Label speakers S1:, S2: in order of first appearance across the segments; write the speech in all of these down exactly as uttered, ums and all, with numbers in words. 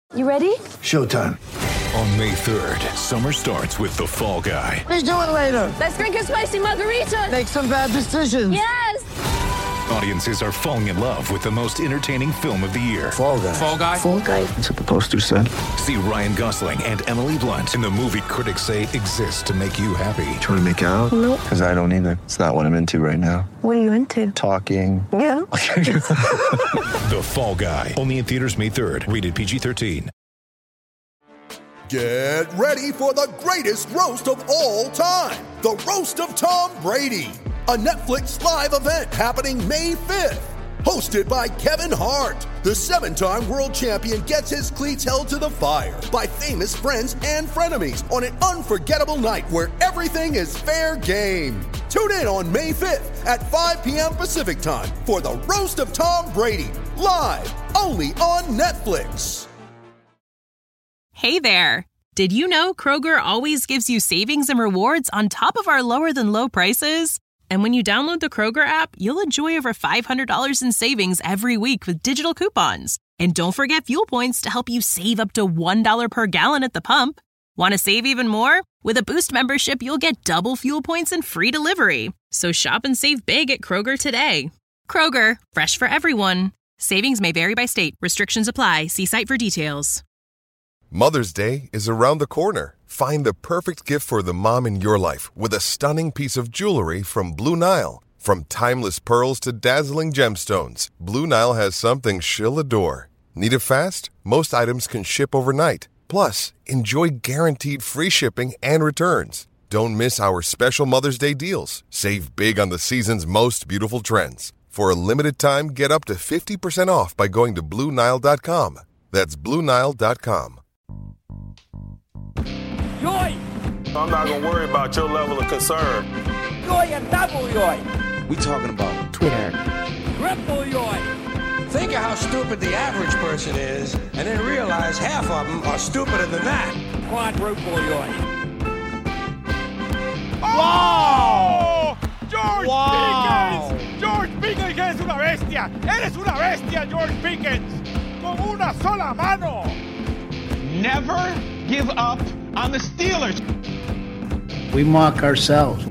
S1: You ready?
S2: Showtime.
S3: On May third, summer starts with The Fall Guy.
S2: Let's do it later.
S1: Let's drink a spicy margarita.
S2: Make some bad decisions.
S1: Yes!
S3: Audiences are falling in love with the most entertaining film of the year.
S2: Fall Guy.
S4: Fall Guy?
S1: Fall Guy.
S2: That's what the poster said.
S3: See Ryan Gosling and Emily Blunt in the movie critics say exists to make you happy.
S2: Trying to make it out?
S1: Nope.
S2: Because I don't either. It's not what I'm into right now.
S1: What are you into?
S2: Talking.
S1: Yeah.
S3: The Fall Guy. Only in theaters May third. Rated P G thirteen.
S5: Get ready for the greatest roast of all time. The Roast of Tom Brady. A Netflix live event happening May fifth. Hosted by Kevin Hart. The seven-time world champion gets his cleats held to the fire by famous friends and frenemies on an unforgettable night where everything is fair game. Tune in on May fifth at five p.m. Pacific time for the Roast of Tom Brady. Live only on Netflix.
S6: Hey there! Did you know Kroger always gives you savings and rewards on top of our lower-than-low prices? And when you download the Kroger app, you'll enjoy over five hundred dollars in savings every week with digital coupons. And don't forget fuel points to help you save up to one dollar per gallon at the pump. Want to save even more? With a Boost membership, you'll get double fuel points and free delivery. So shop and save big at Kroger today. Kroger, fresh for everyone. Savings may vary by state. Restrictions apply. See site for details.
S7: Mother's Day is around the corner. Find the perfect gift for the mom in your life with a stunning piece of jewelry from Blue Nile. From timeless pearls to dazzling gemstones, Blue Nile has something she'll adore. Need it fast? Most items can ship overnight. Plus, enjoy guaranteed free shipping and returns. Don't miss our special Mother's Day deals. Save big on the season's most beautiful trends. For a limited time, get up to fifty percent off by going to Blue Nile dot com. That's Blue Nile dot com.
S8: Yoy!
S9: I'm not gonna worry about your level of concern.
S8: Yoy and double yoy!
S10: We talking about Twitter.
S8: Triple yoy!
S10: Think of how stupid the average person is, and then realize half of them are stupider than that.
S8: Quadruple yoy!
S9: ¡Oh! ¡George
S10: Wow.
S9: Pickens! ¡George Pickens, eres una bestia! ¡Eres una bestia, George Pickens! ¡Con una sola mano!
S11: Never give up on the Steelers.
S12: We mock ourselves.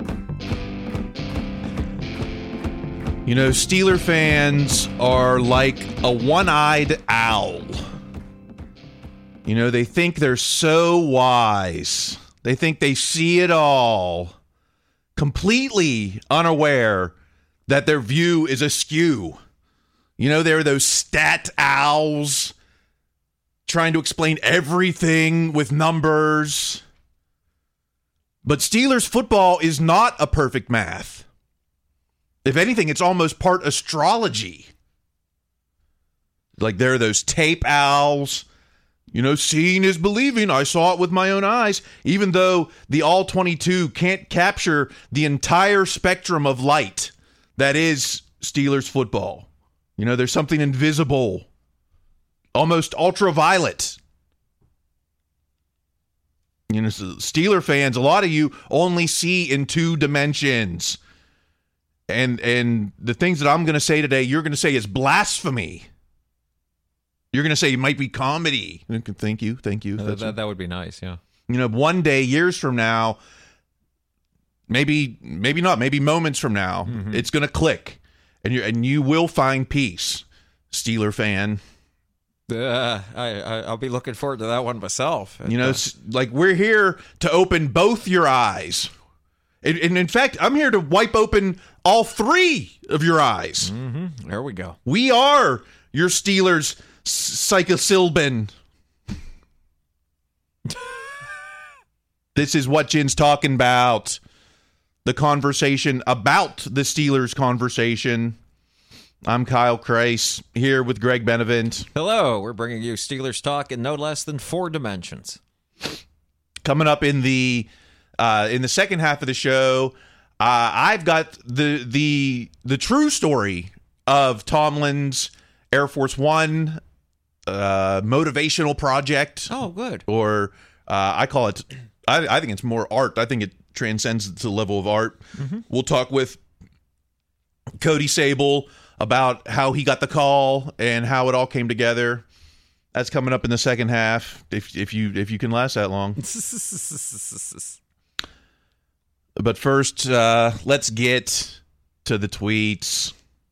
S13: You know, Steeler fans are like a one-eyed owl. You know, they think they're so wise. They think they see it all, completely unaware that their view is askew. You know, they're those stat owls trying to explain everything with numbers. But Steelers football is not a perfect math. If anything, it's almost part astrology. Like there are those tape owls. You know, seeing is believing. I saw it with my own eyes. Even though the all twenty-two can't capture the entire spectrum of light that is Steelers football. You know, there's something invisible, almost ultraviolet. You know, Steeler fans, a lot of you only see in two dimensions. And and the things that I'm going to say today, you're going to say is blasphemy. You're going to say it might be comedy. Thank you. Thank you.
S14: Uh, that, that would be nice, yeah.
S13: You know, one day, years from now, maybe maybe not, maybe moments from now, mm-hmm. it's going to click. And you and you will find peace, Steeler fan.
S14: Uh, I, I, I'll be looking forward to that one myself.
S13: You know, uh, like we're here to open both your eyes. And, and in fact, I'm here to wipe open all three of your eyes.
S14: Mm-hmm. There we go.
S13: We are your Steelers psychosilbin. This is what Jin's talking about. The conversation about the Steelers conversation. I'm Kyle Kreis, here with Greg Benevent.
S14: Hello, we're bringing you Steelers talk in no less than four dimensions.
S13: Coming up in the uh, in the second half of the show, uh, I've got the the the true story of Tomlin's Air Force One uh, motivational project.
S14: Oh, good.
S13: Or uh, I call it. I, I think it's more art. I think it transcends to the level of art. Mm-hmm. We'll talk with Cody Sable about how he got the call and how it all came together. That's coming up in the second half. If if you if you can last that long. But first, uh, let's get to the tweets.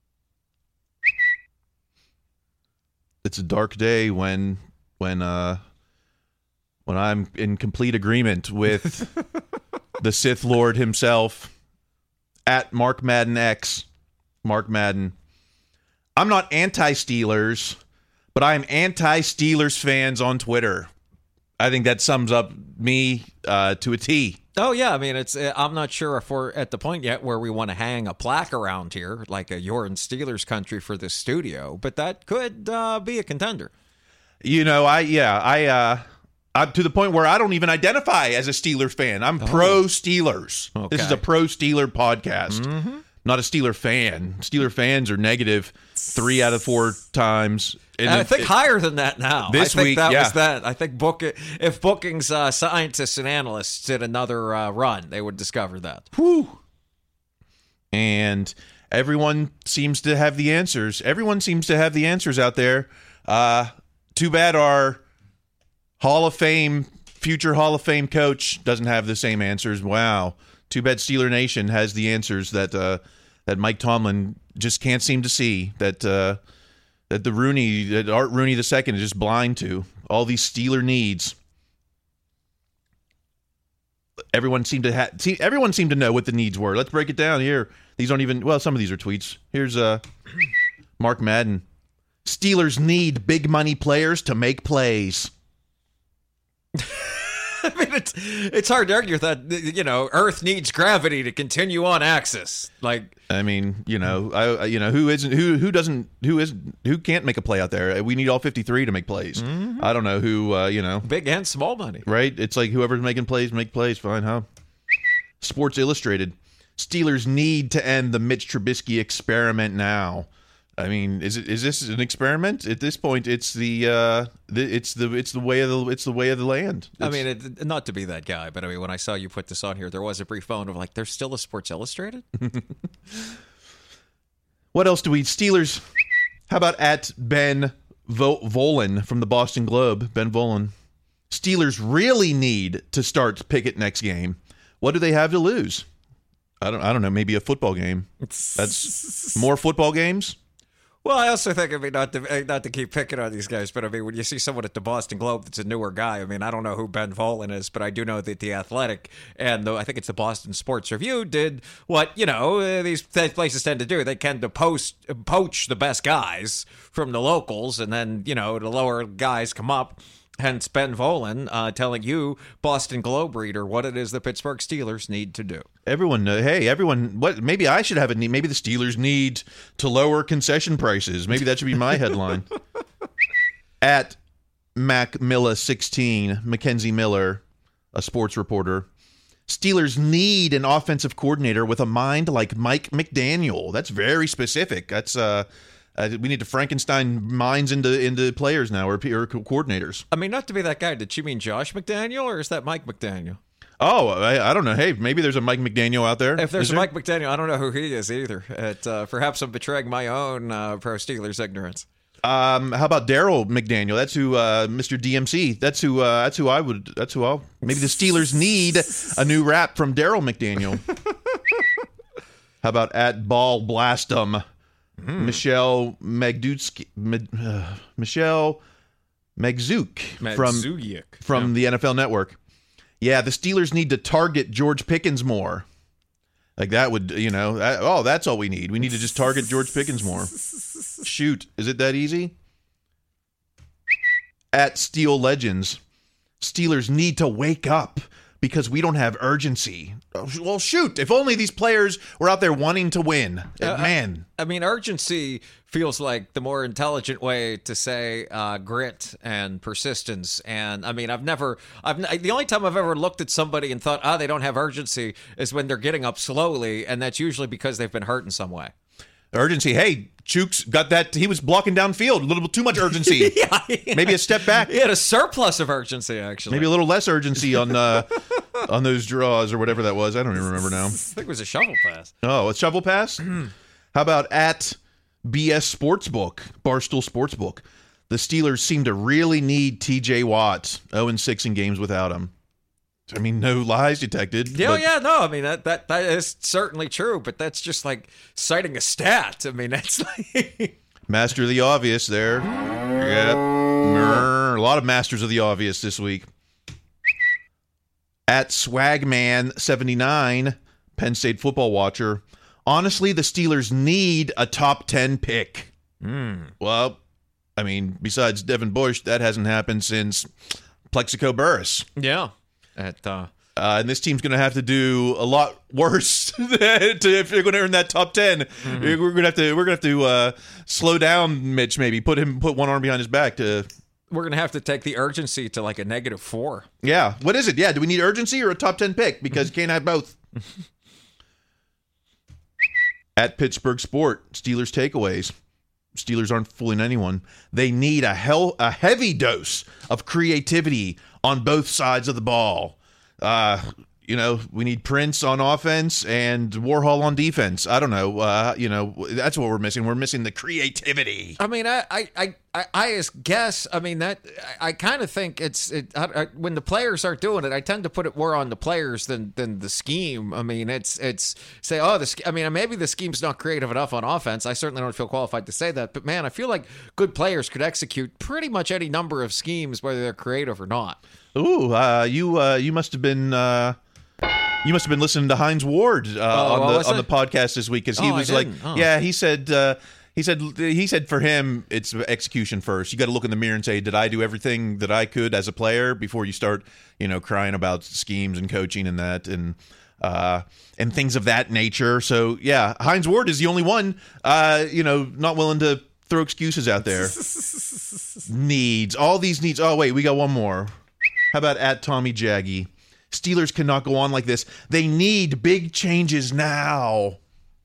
S13: It's a dark day when when uh, when I'm in complete agreement with the Sith Lord himself at Mark Madden X. Mark Madden. I'm not anti-Steelers, but I'm anti-Steelers fans on Twitter. I think that sums up me uh, to a T.
S14: Oh, yeah. I mean, it's. I'm not sure if we're at the point yet where we want to hang a plaque around here, like a You're in Steelers country for this studio, but that could uh, be a contender.
S13: You know, I, yeah, I, uh, I'm to the point where I don't even identify as a Steelers fan. I'm oh. pro-Steelers. Okay. This is a pro-Steeler podcast. Mm-hmm. Not a Steeler fan. Steeler fans are negative three out of four times.
S14: And I think it, higher than that now.
S13: This
S14: I think
S13: week,
S14: that
S13: yeah.
S14: was that. I think book if Booking's uh, scientists and analysts did another uh, run, they would discover that.
S13: Whew. And everyone seems to have the answers. Everyone seems to have the answers out there. Uh, too bad our Hall of Fame, future Hall of Fame coach doesn't have the same answers. Wow. Too bad Steeler Nation has the answers that uh, that Mike Tomlin just can't seem to see. That uh, that the Rooney, that Art Rooney the Second is just blind to. All these Steeler needs. Everyone seemed to have. See, everyone seemed to know what the needs were. Let's break it down here. These aren't even. Well, some of these are tweets. Here's uh, Mark Madden. Steelers need big money players to make plays.
S14: I mean, it's it's hard to argue that, you know, Earth needs gravity to continue on axis. Like,
S13: I mean, you know, I you know who isn't who who doesn't who is who can't make a play out there. We need all fifty-three to make plays. Mm-hmm. I don't know who uh, you know,
S14: big and small money,
S13: right? It's like whoever's making plays make plays. Fine, huh? Sports Illustrated. Steelers need to end the Mitch Trubisky experiment now. I mean, is it is this an experiment? At this point, it's the uh, the, it's the it's the way of the it's the way of the land. It's,
S14: I mean, it, not to be that guy, but I mean, when I saw you put this on here, there was a brief moment of like, there's still a Sports Illustrated.
S13: What else do we Steelers? How about at Ben Vo- Volan from the Boston Globe? Ben Volan. Steelers really need to start Pickett next game. What do they have to lose? I don't I don't know. Maybe a football game. That's more football games.
S14: Well, I also think, I mean, not to, not to keep picking on these guys, but I mean, when you see someone at the Boston Globe that's a newer guy, I mean, I don't know who Ben Volan is, but I do know that The Athletic and the, I think it's the Boston Sports Review did what, you know, these places tend to do. They tend to post, poach the best guys from the locals, and then, you know, the lower guys come up. Hence Ben Volan uh, telling you, Boston Globe reader, what it is the Pittsburgh Steelers need to do.
S13: Everyone, uh, hey, everyone, what? Maybe I should have a need. Maybe the Steelers need to lower concession prices. Maybe that should be my headline. At Mac Milla sixteen, Mackenzie Miller, a sports reporter. Steelers need an offensive coordinator with a mind like Mike McDaniel. That's very specific. That's uh. Uh, we need to Frankenstein minds into into players now, or, or coordinators.
S14: I mean, not to be that guy. Did you mean Josh McDaniel, or is that Mike McDaniel?
S13: Oh, I, I don't know. Hey, maybe there's a Mike McDaniel out there.
S14: If there's
S13: is
S14: a
S13: there?
S14: Mike McDaniel, I don't know who he is either. It, uh, perhaps I'm betraying my own uh, pro Steelers ignorance.
S13: Um, how about Daryl McDaniel? That's who, uh, Mister D M C. That's who. Uh, that's who I would. That's who I'll. Maybe the Steelers need a new rap from Daryl McDaniel. How about at Ball Blastum? Mm. Michelle Magdutsky, uh, Michelle Magzuk from, from yeah. the N F L Network. Yeah, the Steelers need to target George Pickens more. Like that would, you know, that, oh, that's all we need. We need to just target George Pickens more. Shoot, is it that easy? At Steel Legends, Steelers need to wake up because we don't have urgency. Well, shoot, if only these players were out there wanting to win. Uh, Man.
S14: I, I mean, urgency feels like the more intelligent way to say uh, grit and persistence. And I mean, I've never, I've the only time I've ever looked at somebody and thought, ah, oh, they don't have urgency is when they're getting up slowly. And that's usually because they've been hurt in some way.
S13: Urgency. Hey, Chooks got that. He was blocking downfield. A little bit too much urgency. yeah, yeah. Maybe a step back.
S14: He had a surplus of urgency, actually.
S13: Maybe a little less urgency on uh, on those draws or whatever that was. I don't even remember now. I
S14: think it was a shovel pass.
S13: Oh, a shovel pass? How about at B S Sportsbook, Barstool Sportsbook? the Steelers seem to really need T J Watt. oh and six in games without him. I mean, no lies detected.
S14: Yeah,
S13: but-
S14: yeah, no. I mean, that, that that is certainly true, but that's just like citing a stat. I mean, that's like...
S13: Master of the obvious there. Yep. A lot of masters of the obvious this week. At Swagman seventy-nine, Penn State football watcher. Honestly, the Steelers need a top ten pick.
S14: Mm.
S13: Well, I mean, besides Devin Bush, that hasn't happened since Plexico Burris.
S14: Yeah. At, uh...
S13: Uh, and this team's going to have to do a lot worse to, if you're going to earn that top ten. Mm-hmm. We're going to have to we're going to have to uh, slow down Mitch. Maybe put him put one arm behind his back to.
S14: We're going to have to take the urgency to like a negative four.
S13: Yeah. What is it? Yeah. Do we need urgency or a top ten pick? Because you can't have both. At Pittsburgh Sport, Steelers takeaways. Steelers aren't fooling anyone. They need a hell a heavy dose of creativity on both sides of the ball. Uh, you know, we need Prince on offense and Warhol on defense. I don't know. Uh, you know, that's what we're missing. We're missing the creativity.
S14: I mean, I, I, I, I, I guess. I mean that. I, I kind of think it's it. I, I, when the players are doing it, I tend to put it more on the players than than the scheme. I mean, it's it's say, oh, the. I mean, maybe the scheme's not creative enough on offense. I certainly don't feel qualified to say that. But man, I feel like good players could execute pretty much any number of schemes, whether they're creative or not.
S13: Ooh, uh, you uh, you must have been uh, you must have been listening to Hines Ward uh,
S14: oh,
S13: on
S14: well,
S13: the on the podcast this week because he
S14: oh,
S13: was
S14: I
S13: like,
S14: oh.
S13: yeah, he said uh, he said he said for him it's execution first. You got to look in the mirror and say, did I do everything that I could as a player before you start, you know, crying about schemes and coaching and that and uh, and things of that nature. So yeah, Hines Ward is the only one, uh, you know, not willing to throw excuses out there. Needs all these needs. Oh wait, we got one more. How about at Tommy Jaggy? Steelers cannot go on like this. They need big changes now.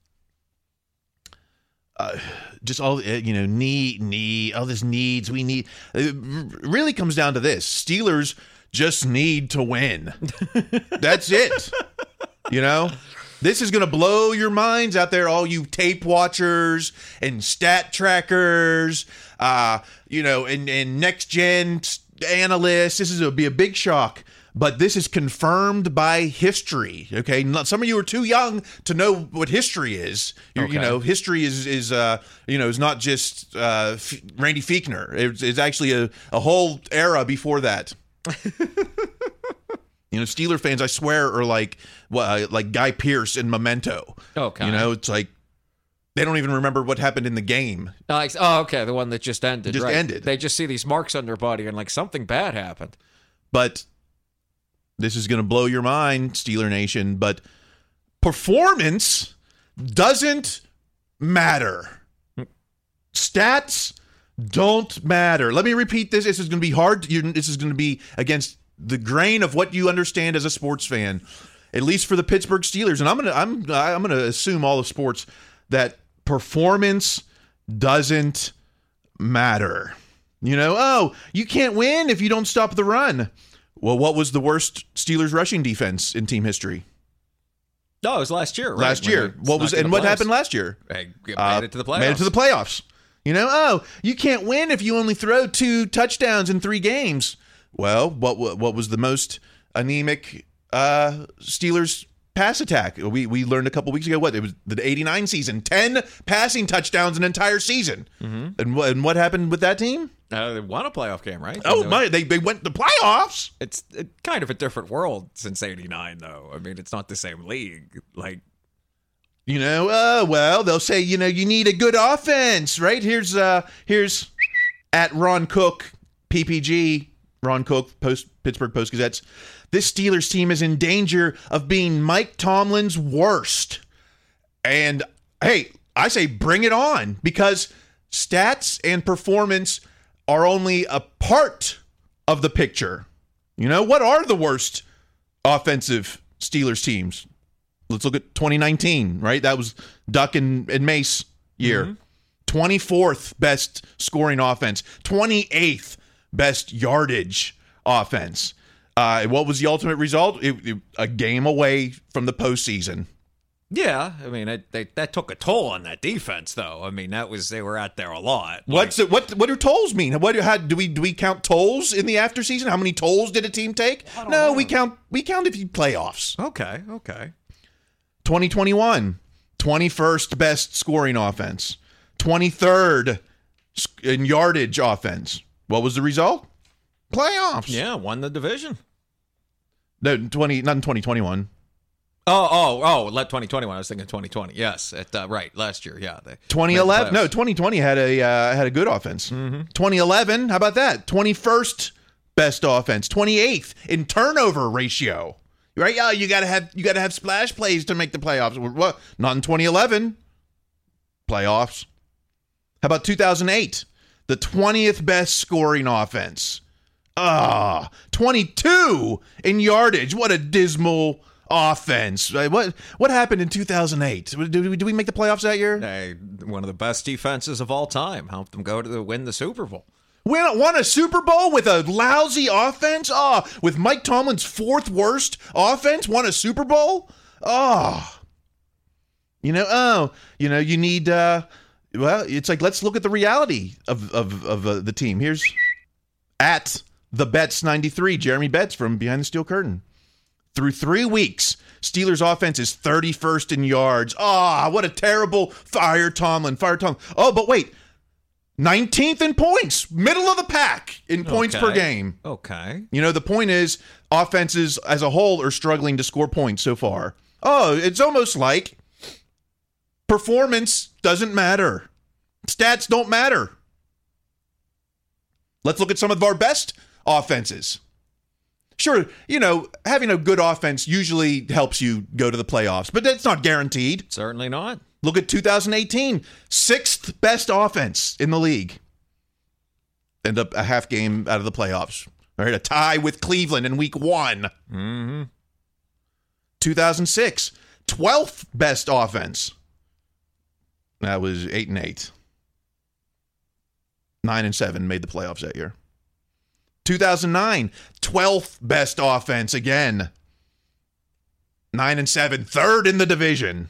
S13: Uh, just all, you know, need, need, all this needs, we need. It really comes down to this. Steelers just need to win. That's it. You know? This is going to blow your minds out there, all you tape watchers and stat trackers, uh, you know, and, and next-gen analysts. This is going to be a big shock, but this is confirmed by history, okay? Not, some of you are too young to know what history is. Okay. You know, history is, is uh, you know, is not just uh, F- Randy Fiechner. It's, it's actually a, a whole era before that. You know, Steeler fans, I swear, are like well, like Guy Pearce in Memento.
S14: Okay.
S13: You know, it's like they don't even remember what happened in the game.
S14: Like, oh, okay, the one that just ended.
S13: Just
S14: right.
S13: ended.
S14: They just see these marks on their body and like something bad happened.
S13: But this is going to blow your mind, Steeler Nation. But performance doesn't matter. Stats don't matter. Let me repeat this. This is going to be hard. This is going to be against the grain of what you understand as a sports fan, at least for the Pittsburgh Steelers. And I'm gonna I'm I'm gonna assume all of sports that performance doesn't matter. You know, oh, you can't win if you don't stop the run. Well, what was the worst Steelers rushing defense in team history?
S14: No, it was last year. Right?
S13: Last year. What was and what happened last year?
S14: They made
S13: uh,
S14: it to the playoffs.
S13: Made it to the playoffs. You know, oh, you can't win if you only throw two touchdowns in three games. Well, what what was the most anemic uh, Steelers pass attack? We we learned a couple weeks ago what it was the eighty-nine season, ten passing touchdowns an entire season. Mm-hmm. And what and what happened with that team?
S14: Uh, they won a playoff game, right?
S13: Oh my! They they went to playoffs.
S14: It's it, kind of a different world since eighty-nine, though. I mean, it's not the same league. Like,
S13: you know, uh, well, they'll say, you know, you need a good offense, right? Here's uh, here's at Ron Cook, P P G. Ron Cook, Post Pittsburgh Post-Gazettes. This Steelers team is in danger of being Mike Tomlin's worst. And, hey, I say bring it on because stats and performance are only a part of the picture. You know, what are the worst offensive Steelers teams? Let's look at twenty nineteen, right? That was Duck and, and Mace year. Mm-hmm. twenty-fourth best scoring offense. twenty-eighth best yardage offense. Uh, what was the ultimate result? It, it, a game away from the postseason.
S14: Yeah, I mean, it, they, that took a toll on that defense, though. I mean, that was they were out there a lot.
S13: What's it, what? What do tolls mean? What how, do we do we count tolls in the after season? How many tolls did a team take? No,
S14: know.
S13: we count we count if you playoffs.
S14: Okay, okay.
S13: twenty twenty-one, twenty-first best scoring offense, twenty-third in yardage offense. What was the result? Playoffs.
S14: Yeah, won the division.
S13: No, twenty not in twenty twenty-one.
S14: Oh, oh, oh, let twenty twenty-one. I was thinking twenty twenty. Yes, at, uh, right, last year, yeah.
S13: twenty eleven, no, twenty twenty had a uh, had a good offense.
S14: Mm-hmm.
S13: twenty eleven, how about that? twenty-first best offense, twenty-eighth in turnover ratio. Right? Yeah, you got to have you got to have splash plays to make the playoffs. What? Not in twenty eleven. Playoffs. How about two thousand eight? The twentieth best scoring offense. Ah, twenty-two in yardage. What a dismal offense. What what happened in two thousand eight? Did we, did we make the playoffs that year?
S14: Hey, one of the best defenses of all time. Helped them go to the, win the Super Bowl.
S13: Win, won a Super Bowl with a lousy offense? Oh, with Mike Tomlin's fourth worst offense, won a Super Bowl? Oh. You know, oh, you know, you need, uh, well, it's like, let's look at the reality of, of, of uh, the team. Here's at the Betts ninety-three, Jeremy Betts from Behind the Steel Curtain. Through three weeks, Steelers offense is thirty-first in yards. Ah, oh, what a terrible fire Tomlin. Fire Tomlin. Oh, but wait. nineteenth in points. Middle of the pack in points
S14: okay.
S13: per game.
S14: Okay.
S13: You know, the point is offenses as a whole are struggling to score points so far. Oh, it's almost like performance doesn't matter. Stats don't matter. Let's look at some of our best offenses. Sure, you know, having a good offense usually helps you go to the playoffs, but that's not guaranteed.
S14: Certainly not.
S13: Look at two thousand eighteen, sixth best offense in the league. End up a half game out of the playoffs. All right, a tie with Cleveland in week one.
S14: Mm-hmm.
S13: two thousand six, twelfth best offense. That was eight and eight. Nine and seven made the playoffs that year. two thousand nine, twelfth best offense again. Nine and seven, third in the division.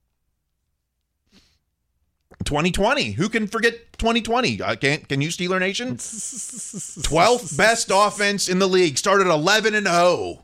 S13: twenty twenty, who can forget twenty twenty? I can't. Can you, Steeler Nation? twelfth best offense in the league. Started eleven and oh.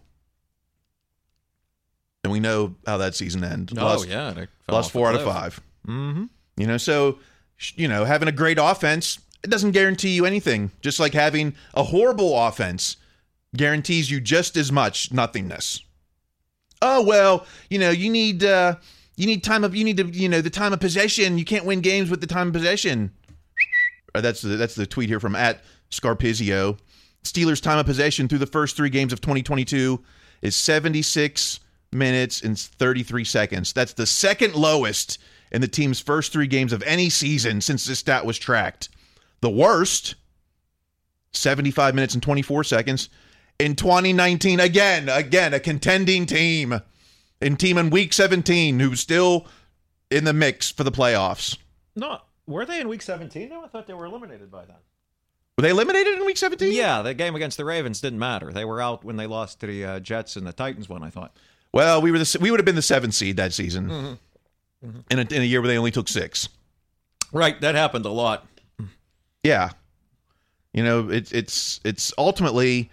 S13: And we know how that season ended.
S14: Oh,
S13: lost,
S14: yeah. They
S13: lost four out of five.
S14: Mm-hmm.
S13: You know, so, you know, having a great offense, it doesn't guarantee you anything. Just like having a horrible offense guarantees you just as much nothingness. Oh, well, you know, you need uh, you need time of you need to, you know, the time of possession. You can't win games with the time of possession. That's the, that's the tweet here from at Scarpizio. Steelers' time of possession through the first three games of twenty twenty-two is seventy-six minutes and thirty-three seconds. That's the second lowest in the team's first three games of any season since this stat was tracked. The worst, seventy-five minutes and twenty-four seconds. In twenty nineteen, again, again, a contending team. In team in week seventeen, who's still in the mix for the playoffs.
S14: No, were they in week seventeen? No, I thought they were eliminated by then.
S13: Were they eliminated in week seventeen?
S14: Yeah, the game against the Ravens didn't matter. They were out when they lost to the uh, Jets and the Titans one, I thought.
S13: Well, we were the, we would have been the seventh seed that season.
S14: Mm-hmm. Mm-hmm.
S13: In, a, in a year where they only took six.
S14: Right, that happened a lot.
S13: Yeah. You know, it, it's it's ultimately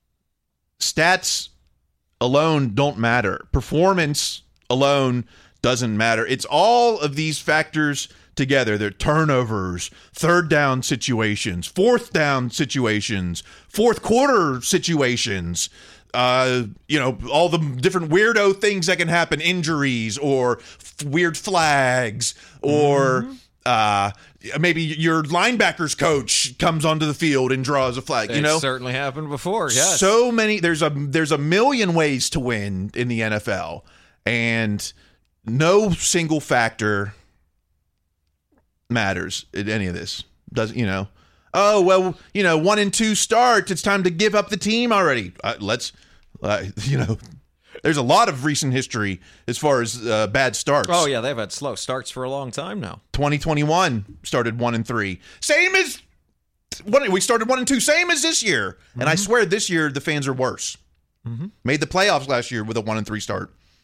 S13: stats alone don't matter. Performance alone doesn't matter. It's all of these factors together. They're turnovers, third down situations, fourth down situations, fourth quarter situations, uh, you know, all the different weirdo things that can happen, injuries or f- weird flags or... Mm-hmm. Uh, maybe your linebackers coach comes onto the field and draws a flag. You
S14: It's
S13: know,
S14: certainly happened before. Yes,
S13: so many. There's a there's a million ways to win in the N F L, and no single factor matters in any of this. Does you know? Oh well, you know, one and two starts. It's time to give up the team already. Uh, let's, uh, you know. There's a lot of recent history as far as uh, bad starts.
S14: Oh, yeah, they've had slow starts for a long time now.
S13: twenty twenty-one started one and three. Same as what we started one and two. Same as this year. Mm-hmm. And I swear this year the fans are worse.
S14: Mm-hmm.
S13: Made the playoffs last year with a one and three start.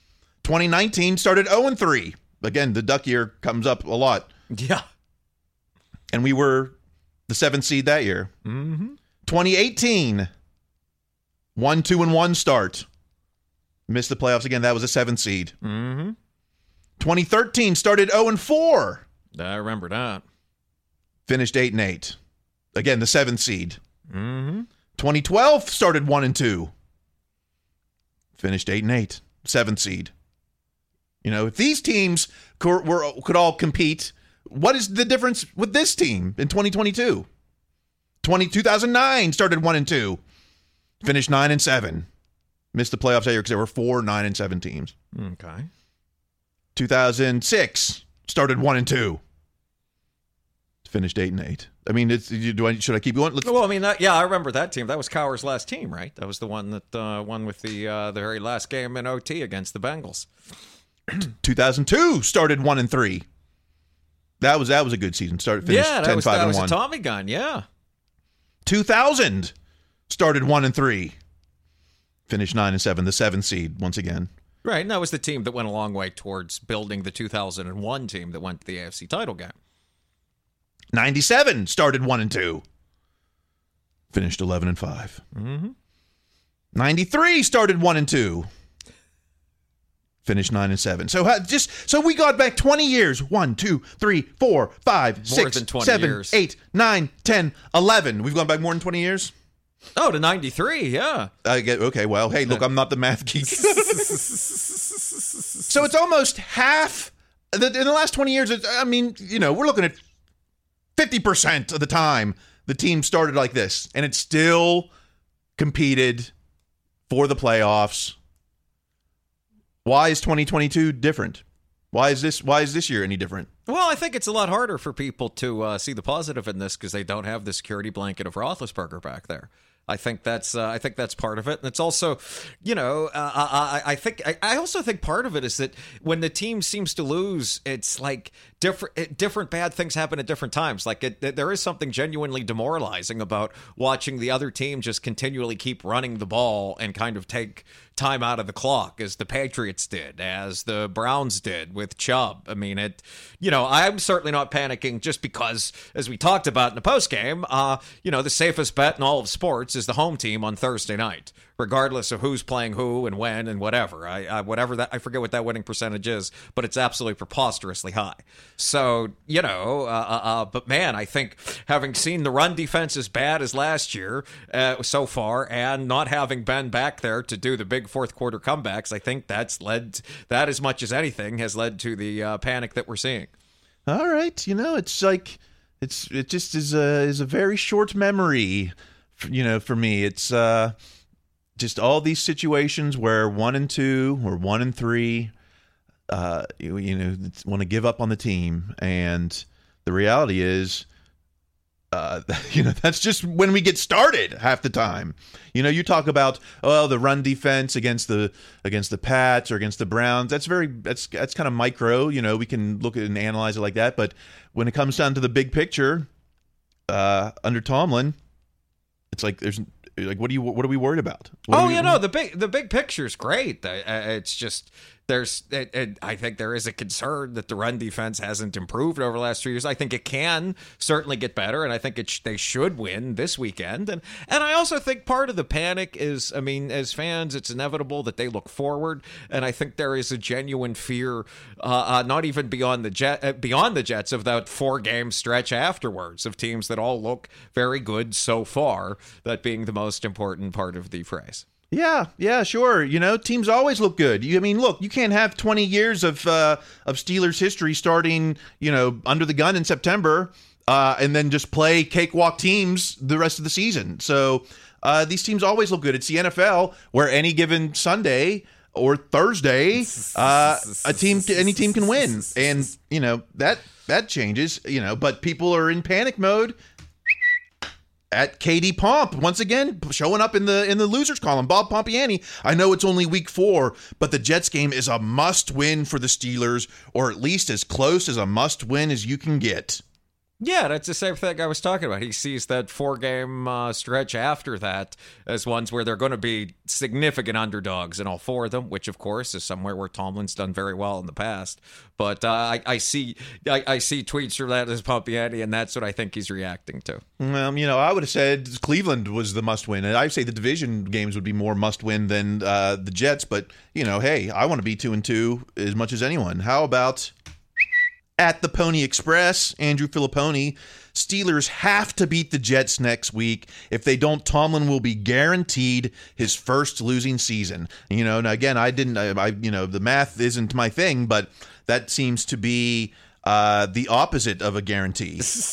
S13: twenty nineteen started oh and three. Again, the Duck year comes up a lot.
S14: Yeah.
S13: And we were the seventh seed that year.
S14: Mm-hmm.
S13: twenty eighteen, one, two, and one start. Missed the playoffs again. That was a seventh seed.
S14: Mm-hmm.
S13: twenty thirteen started oh and four.
S14: I remember that.
S13: Finished eight and eight. Again, the seventh seed.
S14: Mm-hmm.
S13: twenty twelve started one and two. Finished eight and eight. Seventh seed. You know, if these teams could, were, could all compete, what is the difference with this team in twenty twenty-two? twenty, two thousand nine started one and two. Finished nine and seven. Missed the playoffs that year because there were four nine and seven teams.
S14: Okay.
S13: two thousand six started one and two. Finished eight and eight. I mean, it's, do I should I keep going? Let's,
S14: well, I mean, that, yeah, I remember that team. That was Cowher's last team, right? That was the one that uh, won with the uh, the very last game in O T against the Bengals.
S13: two thousand two started one and three. That was that was a good season. Started finished
S14: yeah, that
S13: ten,
S14: was
S13: five,
S14: that
S13: and
S14: was
S13: one.
S14: a Tommy gun. Yeah.
S13: two thousand started one and three. Finished nine and seven. The seventh seed once again.
S14: Right, and that was the team that went a long way towards building the two thousand one team that went to the A F C title game.
S13: ninety-seven started one and two. Finished eleven and five.
S14: Mm-hmm.
S13: ninety-three started one and two. Finished nine and seven. So uh, just so we got back twenty years. One, two, three, four, five,
S14: more
S13: six,
S14: than twenty
S13: seven,
S14: years.
S13: eight, nine, ten, eleven. We've gone back more than twenty years.
S14: Oh, to ninety-three, yeah.
S13: I get okay. Well, hey, look, I'm not the math geek. So it's almost half. In the last twenty years, it's, I mean, you know, we're looking at fifty percent of the time the team started like this, and it still competed for the playoffs. Why is twenty twenty-two different? Why is this? Why is this year any different?
S14: Well, I think it's a lot harder for people to uh, see the positive in this because they don't have the security blanket of Roethlisberger back there. I think that's uh, I think that's part of it, and it's also, you know, uh, I, I think I, I also think part of it is that when the team seems to lose, it's like different different bad things happen at different times. Like it, it, there is something genuinely demoralizing about watching the other team just continually keep running the ball and kind of take time out of the clock, as the Patriots did, as the Browns did with Chubb. I mean, it. You know, I'm certainly not panicking just because, as we talked about in the postgame, uh, you know, the safest bet in all of sports is the home team on Thursday night, regardless of who's playing who and when and whatever. I, I whatever that I forget what that winning percentage is, but it's absolutely preposterously high. So, you know, uh, uh, uh, but man, I think having seen the run defense as bad as last year uh, so far, and not having Ben back there to do the big fourth quarter comebacks, I think that's led that as much as anything has led to the uh, panic that we're seeing.
S13: All right, you know, it's like it's it just is a is a very short memory, you know, for me. It's uh, just all these situations where one and two or one and three, uh, you, you know, want to give up on the team, and the reality is, uh, you know, that's just when we get started half the time. You know, you talk about, oh, the run defense against the against the Pats or against the Browns. That's very that's that's kind of micro. You know, we can look at it and analyze it like that. But when it comes down to the big picture, uh, under Tomlin, it's like there's like what do you what are we worried about? What
S14: oh,
S13: we,
S14: you know, the big the big picture is great. Uh, it's just there's it, it, I think there is a concern that the run defense hasn't improved over the last three years. I think it can certainly get better, and I think it sh- they should win this weekend. And and I also think part of the panic is, I mean, as fans, it's inevitable that they look forward, and I think there is a genuine fear, uh, uh, not even beyond the jet uh, beyond the Jets, of that four game stretch afterwards of teams that all look very good so far. That being the most important part of the phrase.
S13: Yeah, yeah, sure. You know, teams always look good. You, I mean, look, you can't have twenty years of uh, of Steelers history starting, you know, under the gun in September, uh, and then just play cakewalk teams the rest of the season. So uh, these teams always look good. It's the N F L, where any given Sunday or Thursday, uh, a team, any team can win, and you know that that changes. You know, but people are in panic mode. At K D Pomp, once again, showing up in the in the losers column. Bob Pompiani, I know it's only week four, but the Jets game is a must-win for the Steelers, or at least as close as a must-win as you can get.
S14: Yeah, that's the same thing I was talking about. He sees that four-game uh, stretch after that as ones where they're going to be significant underdogs in all four of them, which, of course, is somewhere where Tomlin's done very well in the past. But uh, I, I see I, I see tweets from that as Pompiani, and that's what I think he's reacting to.
S13: Well, you know, I would have said Cleveland was the must-win. And I'd say the division games would be more must-win than uh, the Jets. But, you know, hey, I want to be two and two as much as anyone. How about... At the Pony Express, Andrew Filipponi, Steelers have to beat the Jets next week. If they don't, Tomlin will be guaranteed his first losing season. You know, now again, I didn't, I, I you know, the math isn't my thing, but that seems to be uh, the opposite of a guarantee.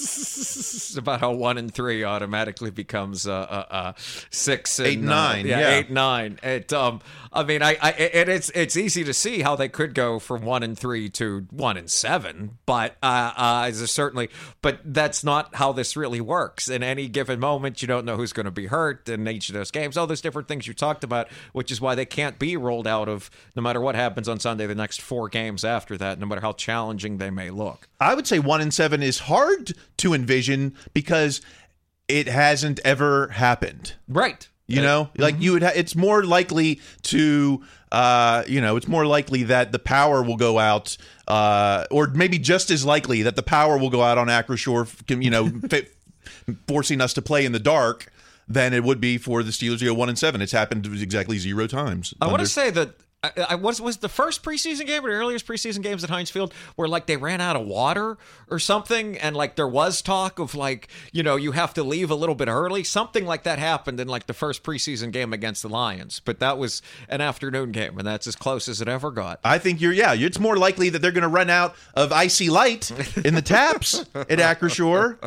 S14: It's about how one and three automatically becomes uh, uh, uh, six and
S13: eight, nine.
S14: Uh, yeah,
S13: yeah,
S14: eight, nine. It, um, I mean, I, I, it, it's it's easy to see how they could go from one and three to one and seven, but uh, uh, certainly, but that's not how this really works. In any given moment, you don't know who's going to be hurt in each of those games. All those different things you talked about, which is why they can't be rolled out of no matter what happens on Sunday. The next four games after that, no matter how challenging they may look.
S13: I would say one and seven is hard to envision because it hasn't ever happened.
S14: Right.
S13: You know, like mm-hmm. you would. Ha- it's more likely to, uh, you know, it's more likely that the power will go out, uh, or maybe just as likely that the power will go out on Acrisure, you know, f- forcing us to play in the dark than it would be for the Steelers to go one and seven. It's happened exactly zero times.
S14: I
S13: under-
S14: want to say that. I, I was was the first preseason game or the earliest preseason games at Heinz Field where like they ran out of water or something, and like there was talk of like, you know, you have to leave a little bit early. Something like that happened in like the first preseason game against the Lions, but that was an afternoon game, and that's as close as it ever got.
S13: I think you're yeah. It's more likely that they're going to run out of icy light in the taps at Acrisure.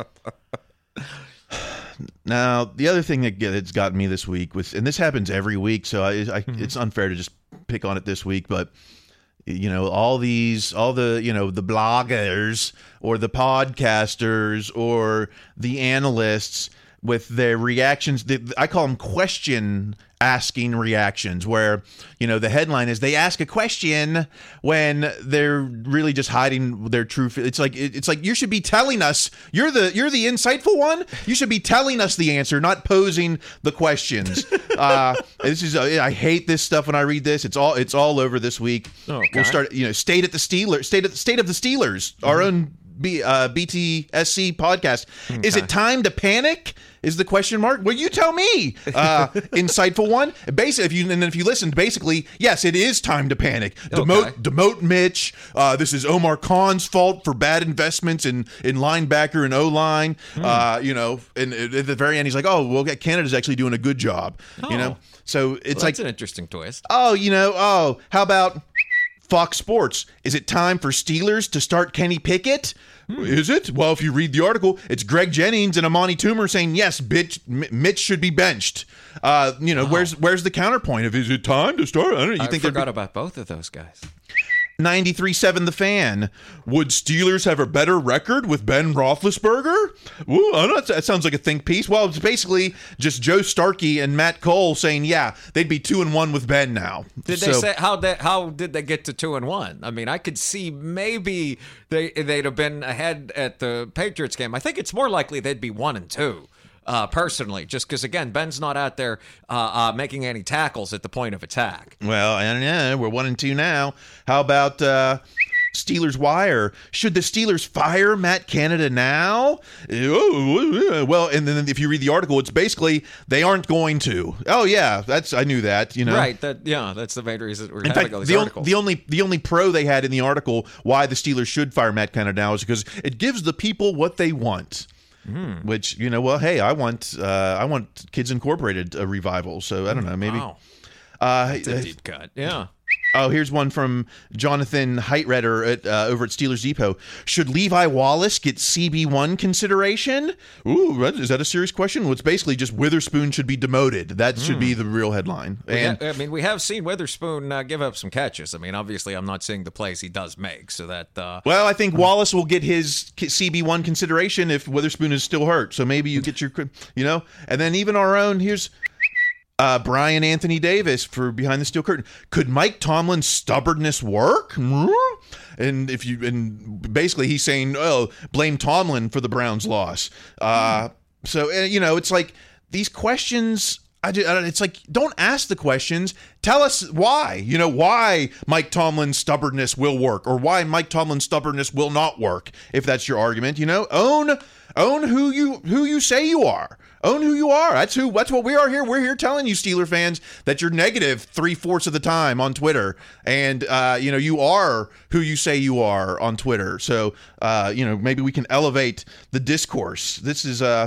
S13: Now, the other thing that that's gotten me this week was, and this happens every week, so I, I, mm-hmm. it's unfair to just pick on it this week, but you know, all these, all the, you know, the bloggers or the podcasters or the analysts with their reactions, I call them question asking reactions, where, you know, the headline is they ask a question when they're really just hiding their true. It's like it's like you should be telling us you're the you're the insightful one. You should be telling us the answer, not posing the questions. uh, this is I hate this stuff when I read this. It's all it's all over this week.
S14: Okay.
S13: We'll start. You know, state at the Steelers, state at the state of the Steelers, mm-hmm. our own B, uh, B T S C podcast. Okay. Is it time to panic? Is the question mark? Well, you tell me. Uh, insightful one. Basically, if you and if you listened, basically, yes, it is time to panic. Demote, okay. demote Mitch. Uh, this is Omar Khan's fault for bad investments in in linebacker and O line. Hmm. Uh, you know, and at the very end, he's like, "Oh, well, Canada's actually doing a good job." Oh. You know, so it's
S14: well,
S13: like
S14: that's an interesting twist.
S13: Oh, you know, oh, how about Fox Sports? Is it time for Steelers to start Kenny Pickett? Hmm. Is it? Well, if you read the article, it's Greg Jennings and Amani Toomer saying, yes, bitch, M- Mitch should be benched. Uh, you know, oh. where's where's the counterpoint of, is it time to start? I don't know. You
S14: I
S13: think
S14: forgot about both of those guys.
S13: ninety-three seven The Fan. Would Steelers have a better record with Ben Roethlisberger? Ooh, I don't know. That sounds like a think piece. Well, it's basically just Joe Starkey and Matt Cole saying, yeah, they'd be two and one with Ben now.
S14: Did
S13: so,
S14: they say how that? How did they get to two and one? I mean, I could see maybe they they'd have been ahead at the Patriots game. I think it's more likely they'd be one and two. Uh, personally, just because, again, Ben's not out there uh, uh, making any tackles at the point of attack.
S13: Well, I don't know. We're one and two now. How about uh, Steelers Wire? Should the Steelers fire Matt Canada now? Well, and then if you read the article, it's basically they aren't going to. Oh, yeah, that's I knew that. You know,
S14: right? That yeah, that's the main reason we're
S13: in
S14: having
S13: fact,
S14: all these
S13: the
S14: articles.
S13: On, the only the only pro they had in the article why the Steelers should fire Matt Canada now is because it gives the people what they want. Mm. Which, you know, well, hey, I want uh, I want Kids Incorporated a revival, so I don't know, maybe.
S14: Wow.
S13: Uh,
S14: That's a deep cut, yeah.
S13: Oh, here's one from Jonathan Heitredder at, uh, over at Steelers Depot. Should Levi Wallace get C B one consideration? Ooh, is that a serious question? Well, it's basically just Witherspoon should be demoted. That should mm. be the real headline. And
S14: ha- I mean, we have seen Witherspoon uh, give up some catches. I mean, obviously, I'm not seeing the plays he does make, so that... Uh,
S13: well, I think Wallace will get his C B one consideration if Witherspoon is still hurt. So maybe you get your, you know, and then even our own, here's... Uh, Brian Anthony Davis for Behind the Steel Curtain. Could Mike Tomlin's stubbornness work? and if you and basically he's saying, oh, blame Tomlin for the Browns' loss. Uh, so uh, you know, it's like these questions. I do, it's like, don't ask the questions. Tell us why. You know, why Mike Tomlin's stubbornness will work, or why Mike Tomlin's stubbornness will not work. If that's your argument, you know, own own who you who you say you are. Own who you are. That's who. That's what we are here. We're here telling you, Steeler fans, that you're negative three fourths of the time on Twitter, and uh, you know you are who you say you are on Twitter. So uh, you know, maybe we can elevate the discourse. This is uh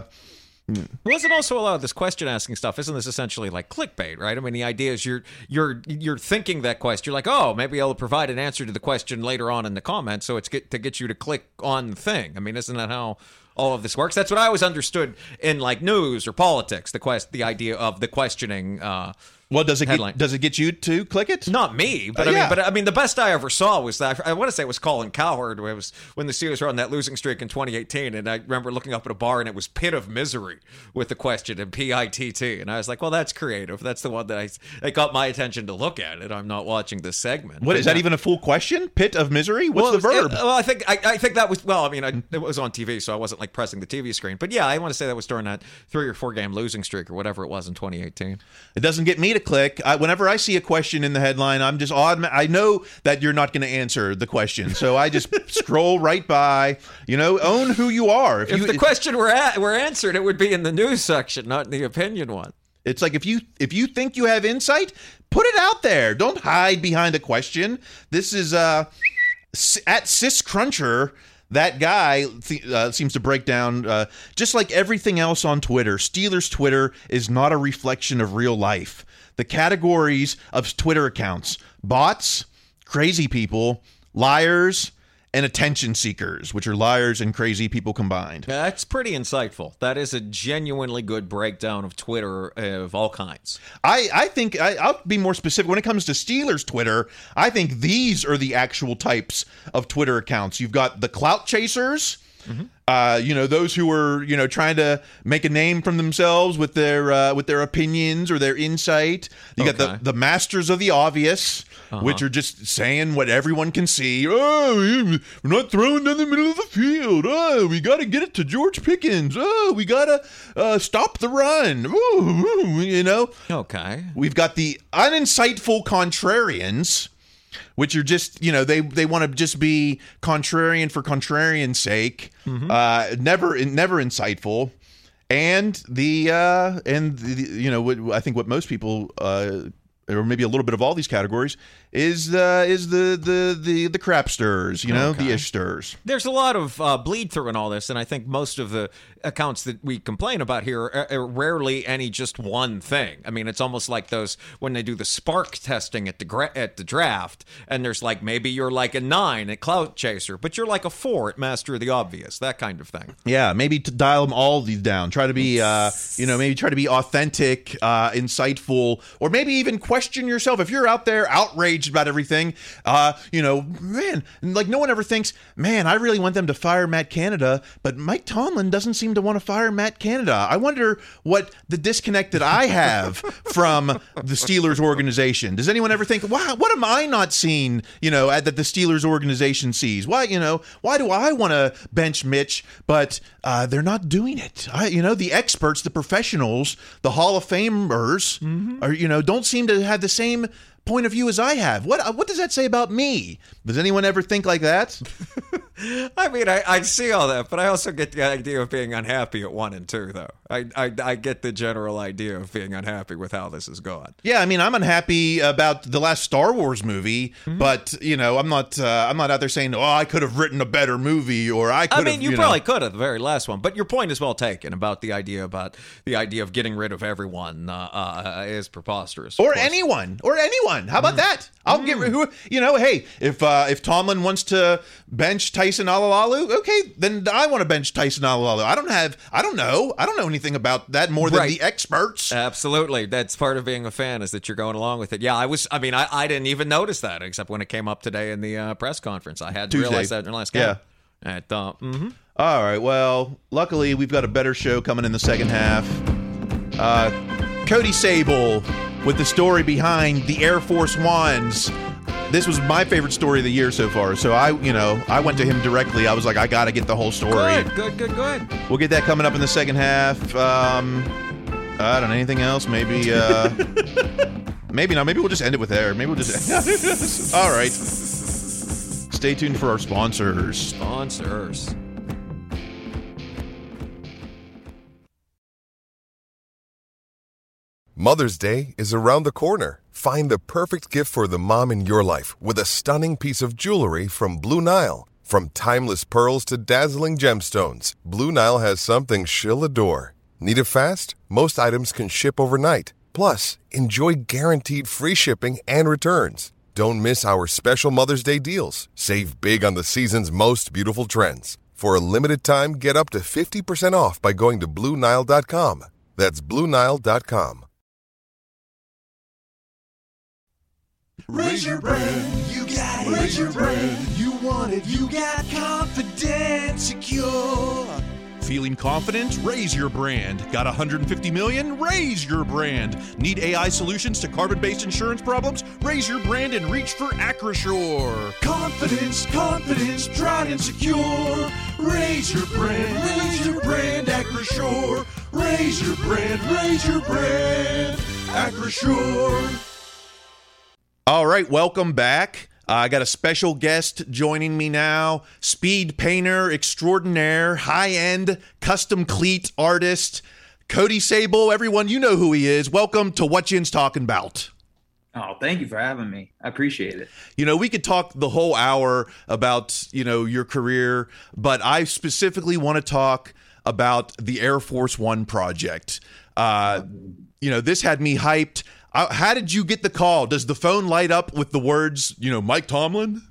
S14: Wasn't also a lot of this question asking stuff? Isn't this essentially like clickbait, right? I mean, the idea is you're you're you're thinking that question. You're like, oh, maybe I'll provide an answer to the question later on in the comments, so it's get, to get you to click on the thing. I mean, isn't that how all of this works? That's what I always understood in like news or politics. The quest, the idea of the questioning. Uh,
S13: Well, does it
S14: headline.
S13: get, does it get you to click it?
S14: Not me, but
S13: Uh,
S14: I mean,
S13: yeah.
S14: but I mean, the best I ever saw was that I want to say it was Colin Cowherd. Where it was when the Steelers were on that losing streak in twenty eighteen, and I remember looking up at a bar and it was "Pit of Misery" with the question and P I T T, and I was like, well, that's creative. That's the one that I that got my attention to look at it. I'm not watching this segment.
S13: What
S14: But
S13: is that
S14: yeah.
S13: even a full question? Pit of misery? What's
S14: well,
S13: the
S14: it was-
S13: verb?
S14: it- well, I think I, I think that was well. I mean, I, it was on T V, so I wasn't like pressing the T V screen. But yeah, I want to say that was during that three or four game losing streak or whatever it was in twenty eighteen.
S13: It doesn't get me to click. I, whenever I see a question in the headline, I'm just odd. I know that you're not going to answer the question, so I just scroll right by. You know, own who you are.
S14: If
S13: you,
S14: the question were at, were answered, it would be in the news section, not in the opinion one.
S13: It's like if you if you think you have insight, put it out there. Don't hide behind a question. This is uh, S- at Sis Cruncher. That guy th- uh, seems to break down uh, just like everything else on Twitter. Steelers Twitter is not a reflection of real life. The categories of Twitter accounts: bots, crazy people, liars, and attention seekers, which are liars and crazy people combined.
S14: That's pretty insightful. That is a genuinely good breakdown of Twitter of all kinds.
S13: I, I think I, I'll be more specific when it comes to Steelers Twitter. I think these are the actual types of Twitter accounts. You've got the clout chasers, mm-hmm. uh, you know, those who are you know trying to make a name from themselves with their uh, with their opinions or their insight. You
S14: Okay.
S13: got the the masters of the obvious,
S14: Uh-huh.
S13: which are just saying what everyone can see. Oh, we're not throwing down the middle of the field. Oh, we got to get it to George Pickens. Oh, we got to uh, stop the run. Ooh, ooh, you know.
S14: Okay.
S13: We've got the uninsightful contrarians, which are just, you know, they, they want to just be contrarian for contrarian's sake.
S14: Mm-hmm.
S13: Uh, never, never insightful. And the, uh, and the, you know, what I think what most people, uh, or maybe a little bit of all these categories, is uh, is the the the the crapsters, you know,
S14: Okay.
S13: the ishters.
S14: There's a lot of uh, bleed through in all this, and I think most of the accounts that we complain about here are, are rarely any just one thing. I mean, it's almost like those when they do the spark testing at the gra- at the draft, and there's like maybe you're like a nine at Clout Chaser, but you're like a four at Master of the Obvious, that kind of thing.
S13: Yeah, maybe to dial them all these down. Try to be, uh, you know, maybe try to be authentic, uh, insightful, or maybe even question yourself. If you're out there outraged about everything, uh, you know, man, like no one ever thinks, man, I really want them to fire Matt Canada, but Mike Tomlin doesn't seem to want to fire Matt Canada. I wonder what the disconnect that I have from the Steelers organization. Does anyone ever think, wow, what am I not seeing, you know, that the Steelers organization sees? Why, you know, why do I want to bench Mitch, but uh, they're not doing it? I, you know, the experts, the professionals, the Hall of Famers, mm-hmm. are, you know, don't seem to have the same point of view as I have. What what does that say about me? Does anyone ever think like that?
S14: I mean, I, I see all that, but I also get the idea of being unhappy at one and two, though. I, I I get the general idea of being unhappy with how this has gone.
S13: Yeah, I mean, I'm unhappy about the last Star Wars movie,
S14: Mm-hmm.
S13: but you know, I'm not uh, I'm not out there saying, oh, I could have written a better movie, or I could.
S14: I mean,
S13: have,
S14: you,
S13: you
S14: probably
S13: know.
S14: could have the very last one, but your point is well taken about the idea about the idea of getting rid of everyone uh, uh, is preposterous, of
S13: Or
S14: course.
S13: anyone, or anyone. How about mm. that? I'll mm. get rid who you know. Hey, if uh, if Tomlin wants to bench Tyson Alalalu, okay, then I want to bench Tyson Alalalu. I don't have, I don't know, I don't know anything about that more than
S14: Right.
S13: the experts.
S14: Absolutely, that's part of being a fan is that you're going along with it. Yeah, I was. I mean, I, I didn't even notice that except when it came up today in the uh, press conference. I had to
S13: Tuesday.
S14: realize that in the last game.
S13: Yeah.
S14: I thought. Mm-hmm.
S13: All right. Well, luckily we've got a better show coming in the second half. Uh, Cody Sable with the story behind the Air Force Ones. this was my favorite story of the year so far. So I, you know, I went to him directly. I was like, I got to get the whole story.
S14: Good, good, good, good.
S13: We'll get that coming up in the second half. Um, I don't know, anything else? Maybe, uh, maybe not. Maybe we'll just end it with there. Maybe we'll just. All right. Stay tuned for our sponsors.
S14: Sponsors.
S7: Mother's Day is around the corner. Find the perfect gift for the mom in your life with a stunning piece of jewelry from Blue Nile. From timeless pearls to dazzling gemstones, Blue Nile has something she'll adore. Need it fast? Most items can ship overnight. Plus, enjoy guaranteed free shipping and returns. Don't miss our special Mother's Day deals. Save big on the season's most beautiful trends. For a limited time, get up to fifty percent off by going to Blue Nile dot com. That's Blue Nile dot com.
S4: Raise your brand, you got it. Raise your brand, you want it. You got confident, secure.
S13: Feeling confident? Raise your brand. Got one hundred fifty million? Raise your brand. Need A I solutions to carbon-based insurance problems? Raise your brand and reach for Acrisure.
S4: Confidence, confidence, tried and secure. Raise your brand, raise your brand, Acrisure. Raise your brand, raise your brand, Acrisure.
S13: All right, welcome back. Uh, I got a special guest joining me now, speed painter extraordinaire, high-end custom cleat artist, Cody Sable. Everyone, you know who he is. Welcome to What Yin's Talking About.
S15: Oh, thank you for having me. I appreciate it.
S13: You know, we could talk the whole hour about, you know, your career, but I specifically want to talk about the Air Force One project. Uh, you know, this had me hyped. Uh, how did you get the call? Does the phone light up with the words, you know, Mike Tomlin?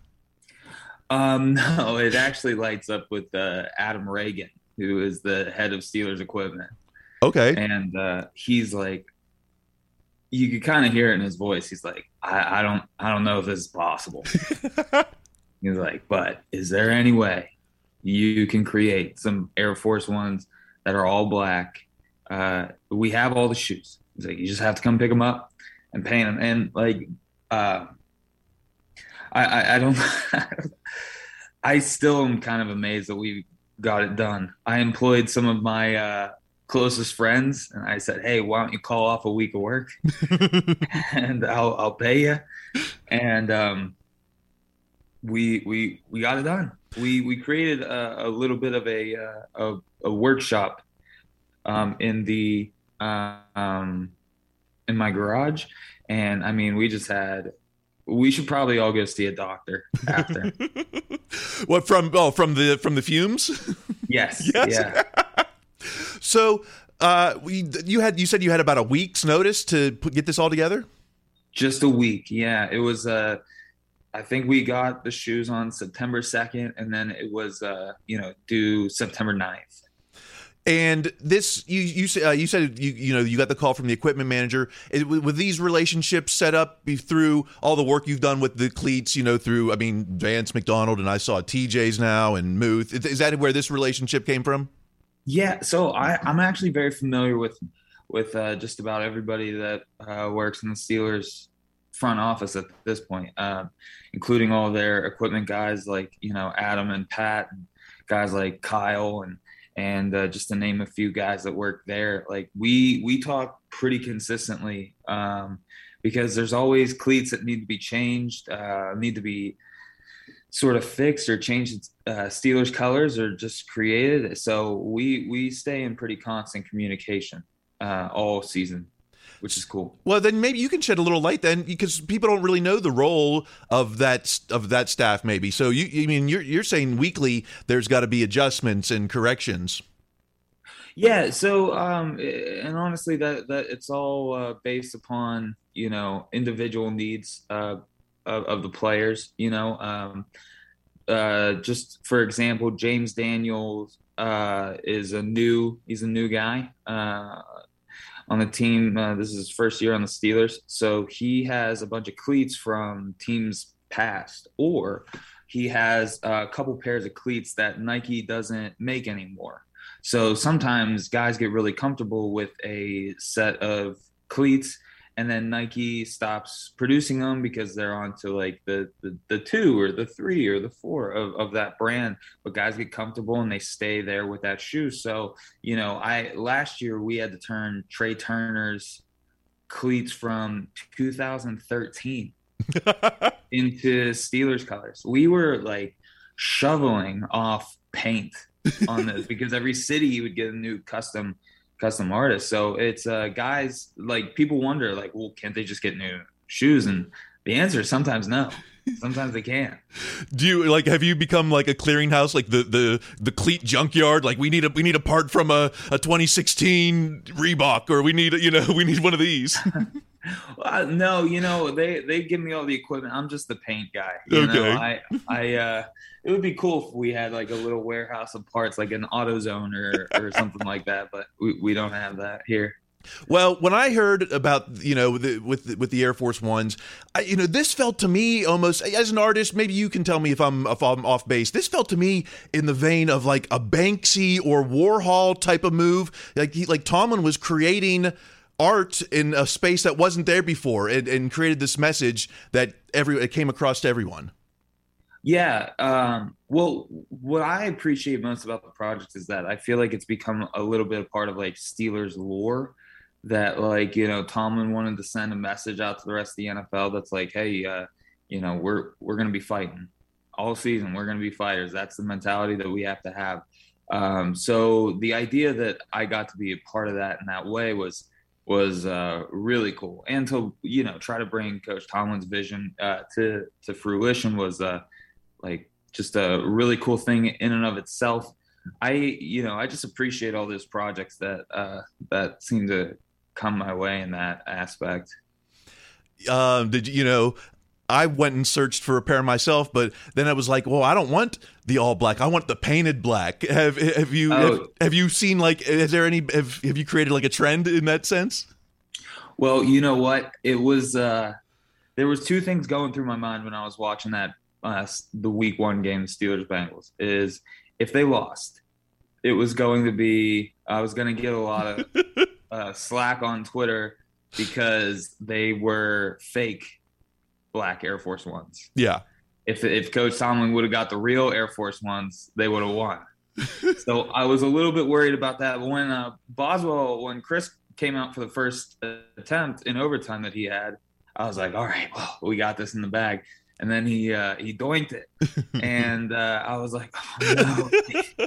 S15: Um, no, it actually lights up with uh, Adam Reagan, who is the head of Steelers equipment.
S13: Okay.
S15: And uh, he's like, you could kind of hear it in his voice. He's like, I, I don't, I don't know if this is possible. He's like, but is there any way you can create some Air Force Ones that are all black? Uh, we have all the shoes. He's like, you just have to come pick them up and paint them. And like, uh, I, I, I don't, I still am kind of amazed that we got it done. I employed some of my uh, closest friends and I said, hey, why don't you call off a week of work and I'll, I'll pay you. And um, we, we, we got it done. We, we created a, a little bit of a, uh, a, a workshop um, in the, uh, um, in my garage. And I mean, we just had, we should probably all go see a doctor after.
S13: What, from, oh, from the, from the fumes?
S15: Yes.
S13: Yes.
S15: Yeah.
S13: So, uh, we, you had, you said you had about a week's notice to put, get this all together?
S15: Just a week. Yeah. It was, uh, I think we got the shoes on September second and then it was, uh, you know, due September ninth.
S13: And this, you you, uh, you said you you know you got the call from the equipment manager. Is, with these relationships set up through all the work you've done with the cleats, you know, through I mean Vance McDonald and I saw T J's now and Muth. Is that where this relationship came from?
S15: Yeah, so I, I'm actually very familiar with with uh, just about everybody that uh, works in the Steelers front office at this point, uh, including all their equipment guys like you know Adam and Pat, and guys like Kyle and. And uh, just to name a few guys that work there, like we we talk pretty consistently um, because there's always cleats that need to be changed, uh, need to be sort of fixed or changed uh, Steelers colors or just created. So we we stay in pretty constant communication uh, all season, which is cool.
S13: Well, then maybe you can shed a little light then, because people don't really know the role of that of that staff. Maybe so. You, I mean, you're you're saying weekly there's got to be adjustments and corrections.
S15: Yeah. So, um, and honestly, that that it's all uh, based upon you know individual needs uh, of, of the players. You know, um, uh, just for example, James Daniels uh, is a new he's a new guy. Uh, on the team. Uh, this is his first year on the Steelers. So he has a bunch of cleats from teams past, or he has a couple pairs of cleats that Nike doesn't make anymore. So sometimes guys get really comfortable with a set of cleats and then Nike stops producing them because they're on to like the, the the two or the three or the four of, of that brand. But guys get comfortable and they stay there with that shoe. So, you know, I last year we had to turn Trey Turner's cleats from two thousand thirteen into Steelers colors. We were like shoveling off paint on this because every city you would get a new custom custom artist. So it's uh guys, like, people wonder like, well, can't they just get new shoes? And the answer is sometimes no. Sometimes they can't.
S13: Do you like have you become like a clearinghouse, like the the the cleat junkyard? Like we need a we need a part from a, a twenty sixteen Reebok, or we need you know we need one of these.
S15: Uh, no, you know, they, they give me all the equipment. I'm just the paint guy. You
S13: Okay.
S15: know, I, I, uh, it would be cool if we had like a little warehouse of parts, like an AutoZone or, or something like that. But we, we don't have that here.
S13: Well, when I heard about, you know, the, with the, with the Air Force Ones, I, you know, this felt to me almost as an artist. Maybe you can tell me if I'm if I'm off base. This felt to me in the vein of like a Banksy or Warhol type of move. Like he, like Tomlin was creating art in a space that wasn't there before, and, and created this message that every it came across to everyone.
S15: Yeah. Um, well, what I appreciate most about the project is that I feel like it's become a little bit a part of like Steelers lore, that like, you know, Tomlin wanted to send a message out to the rest of the N F L that's like, hey, uh, you know, we're, we're going to be fighting all season. We're going to be fighters. That's the mentality that we have to have. Um, so the idea that I got to be a part of that in that way was, was uh, really cool. And to, you know, try to bring Coach Tomlin's vision uh, to, to fruition was uh, like just a really cool thing in and of itself. I, you know, I just appreciate all those projects that, uh, that seem to come my way in that aspect.
S13: Um, did you, you know, I went and searched for a pair myself, but then I was like, well, I don't want the all black. I want the painted black. Have have you
S15: Oh.
S13: have, have you seen like is there any have, have you created like a trend in that sense?
S15: Well, you know what? It was uh, there was two things going through my mind when I was watching that uh, the week one game, Steelers Bengals. Is if they lost, it was going to be I was going to get a lot of uh, slack on Twitter because they were fake black Air Force Ones.
S13: Yeah.
S15: If if Coach Tomlin would have got the real Air Force Ones, they would have won. So I was a little bit worried about that. But when uh, Boswell, when Chris came out for the first attempt in overtime that he had, I was like, all right, well, we got this in the bag. And then he uh, he doinked it, and uh, I was like, oh no.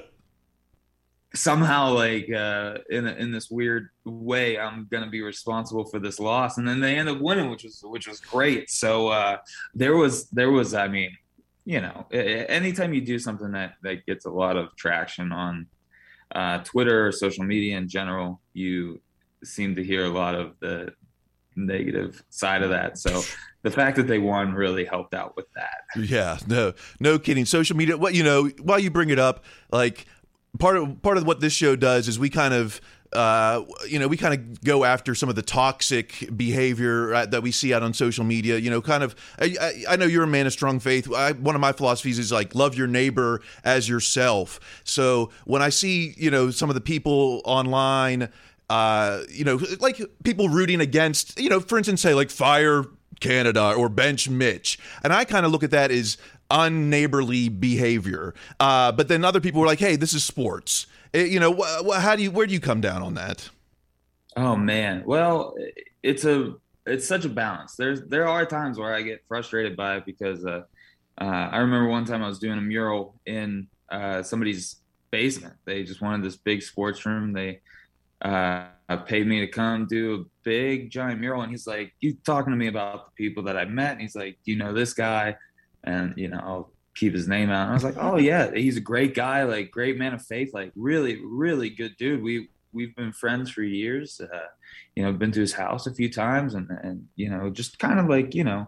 S15: Somehow, like uh, in in this weird way, I'm gonna be responsible for this loss, and then they end up winning, which was which was great. So uh, there was there was, I mean, you know, anytime you do something that that gets a lot of traction on uh, Twitter or social media in general, you seem to hear a lot of the negative side of that. So the fact that they won really helped out with that.
S13: Yeah, no, no kidding. Social media. What you know, while you bring it up, like. Part of part of what this show does is we kind of, uh, you know, we kind of go after some of the toxic behavior uh, that we see out on social media. You know, kind of. I, I, I know you're a man of strong faith. I, one of my philosophies is like love your neighbor as yourself. So when I see, you know, some of the people online, uh, you know, like people rooting against, you know, for instance, say like fire Canada or bench Mitch, and I kind of look at that as unneighborly behavior. Uh, but then other people were like, "Hey, this is sports." It, you know, wh- wh- how do you where do you come down on that?
S15: Oh man, well, it's a it's such a balance. There's there are times where I get frustrated by it because uh, uh, I remember one time I was doing a mural in uh, somebody's basement. They just wanted this big sports room. They uh, paid me to come do a big giant mural, and he's like, "You talking to me about the people that I met?" And he's like, "Do you know this guy?" And, you know, I'll keep his name out. And I was like, oh, yeah, he's a great guy, like great man of faith, like really, really good dude. We, we've been friends for years, uh, you know, been to his house a few times and, and, you know, just kind of like, you know,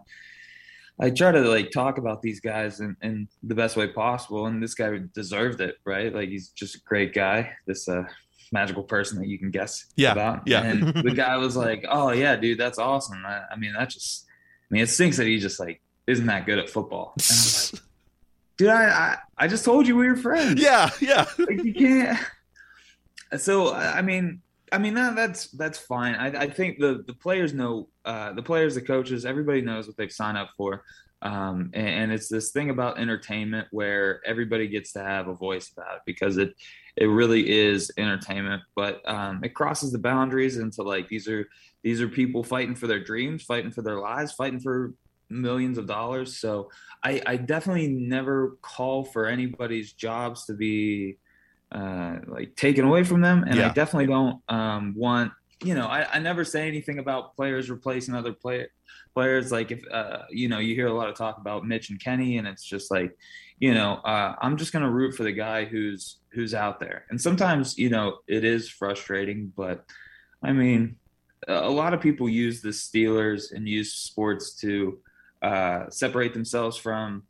S15: I try to like talk about these guys in, in the best way possible. And this guy deserved it, right? Like he's just a great guy, this uh, magical person that you can guess
S13: yeah,
S15: about.
S13: Yeah.
S15: And the guy was like, oh, yeah, dude, that's awesome. I, I mean, that just, I mean, it stinks that he just like, isn't that good at football. And I'm like, dude, I, I I just told you we were friends.
S13: Yeah, yeah.
S15: Like you can't. So I mean, I mean, that, that's that's fine. I, I think the, the players know, uh, the players, the coaches, everybody knows what they've signed up for. Um, and, and it's this thing about entertainment where everybody gets to have a voice about it because it it really is entertainment. But um, it crosses the boundaries into like these are these are people fighting for their dreams, fighting for their lives, fighting for millions of dollars. So I, I definitely never call for anybody's jobs to be uh, like taken away from them. And yeah. I definitely don't um, want, you know, I, I never say anything about players replacing other play, players. Like if, uh, you know, you hear a lot of talk about Mitch and Kenny, and it's just like, you know, uh, I'm just going to root for the guy who's, who's out there. And sometimes, you know, it is frustrating, but I mean, a lot of people use the Steelers and use sports to uh, separate themselves from,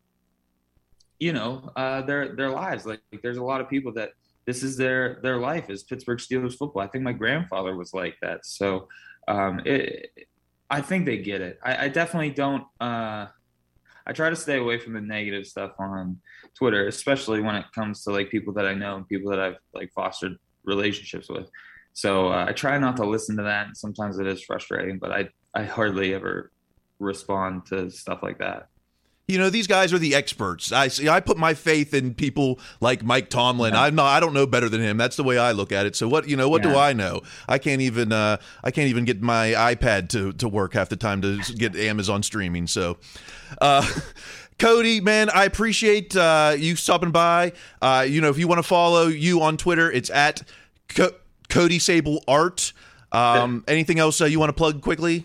S15: you know, uh, their, their lives. Like, like there's a lot of people that this is their, their life is Pittsburgh Steelers football. I think my grandfather was like that. So um, it, I think they get it. I, I definitely don't, uh, I try to stay away from the negative stuff on Twitter, especially when it comes to like people that I know and people that I've like fostered relationships with. So uh, I try not to listen to that. And sometimes it is frustrating, but I, I hardly ever respond to stuff like that.
S13: You know, these guys are the experts. I see. I put my faith in people like Mike Tomlin. I'm not. I don't know better than him. That's the way I look at it. So what? You know, what yeah. do I know? I can't even. Uh, I can't even get my iPad to to work half the time to get Amazon streaming. So, uh, Cody, man, I appreciate uh, you stopping by. Uh, you know, if you want to follow you on Twitter, it's at Co- Cody Sable Art. Um, yeah. Anything else uh, you want to plug quickly?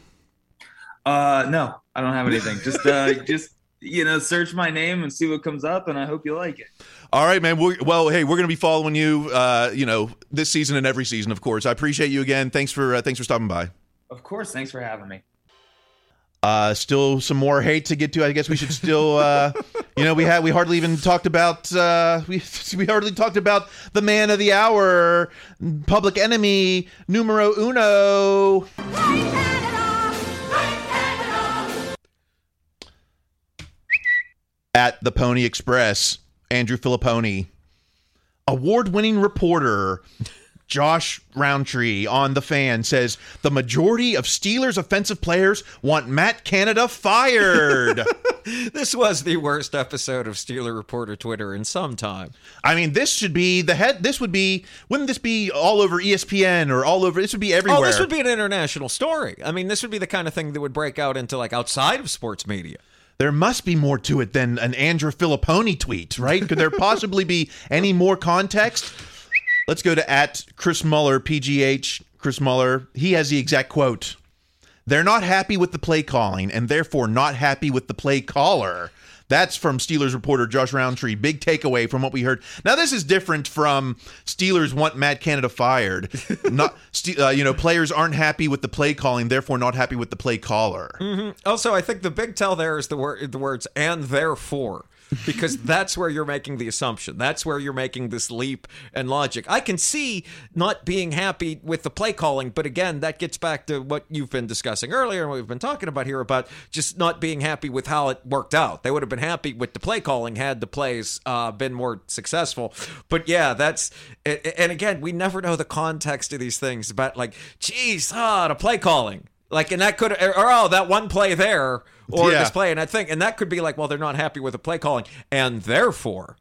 S15: Uh, no, I don't have anything. Just, uh, just. you know, search my name and see what comes up, and I hope you like it.
S13: All right, man. We're, well, hey, we're going to be following you, uh, you know, this season and every season, of course. I appreciate you again. Thanks for uh, thanks for stopping by.
S15: Of course. Thanks for having me.
S13: Uh, still some more hate to get to. I guess we should still, uh, you know, we had we hardly even talked about uh, we we hardly talked about the man of the hour, Public Enemy, numero uno. At the Pony Express, Andrew Filipponi. Award-winning reporter Josh Roundtree on The Fan says the majority of Steelers offensive players want Matt Canada fired.
S14: This was the worst episode of Steeler Reporter Twitter in some time.
S13: I mean, this should be the head. This would be, wouldn't this be all over E S P N or all over? This would be everywhere.
S14: Oh, this would be an international story. I mean, this would be the kind of thing that would break out into like outside of sports media.
S13: There must be more to it than an Andrew Filipponi tweet, right? Could there possibly be any more context? Let's go to at Chris Muller, P G H, Chris Muller. He has the exact quote. They're not happy with the play calling and therefore not happy with the play caller. That's from Steelers reporter Josh Roundtree. Big takeaway from what we heard. Now, this is different from Steelers want Matt Canada fired. Not, uh, you know, players aren't happy with the play calling, therefore not happy with the play caller.
S14: Mm-hmm. Also, I think the big tell there is the word, the words "and therefore." Because that's where you're making the assumption. That's where you're making this leap and logic. I can see not being happy with the play calling, but again, that gets back to what you've been discussing earlier and what we've been talking about here about just not being happy with how it worked out. They would have been happy with the play calling had the plays uh, been more successful. But yeah, that's, and again, we never know the context of these things about like, geez, ah, the play calling. Like, and that could, or oh, that one play there, or yeah. this play, and I think, and that could be like, well, they're not happy with the play calling, and therefore.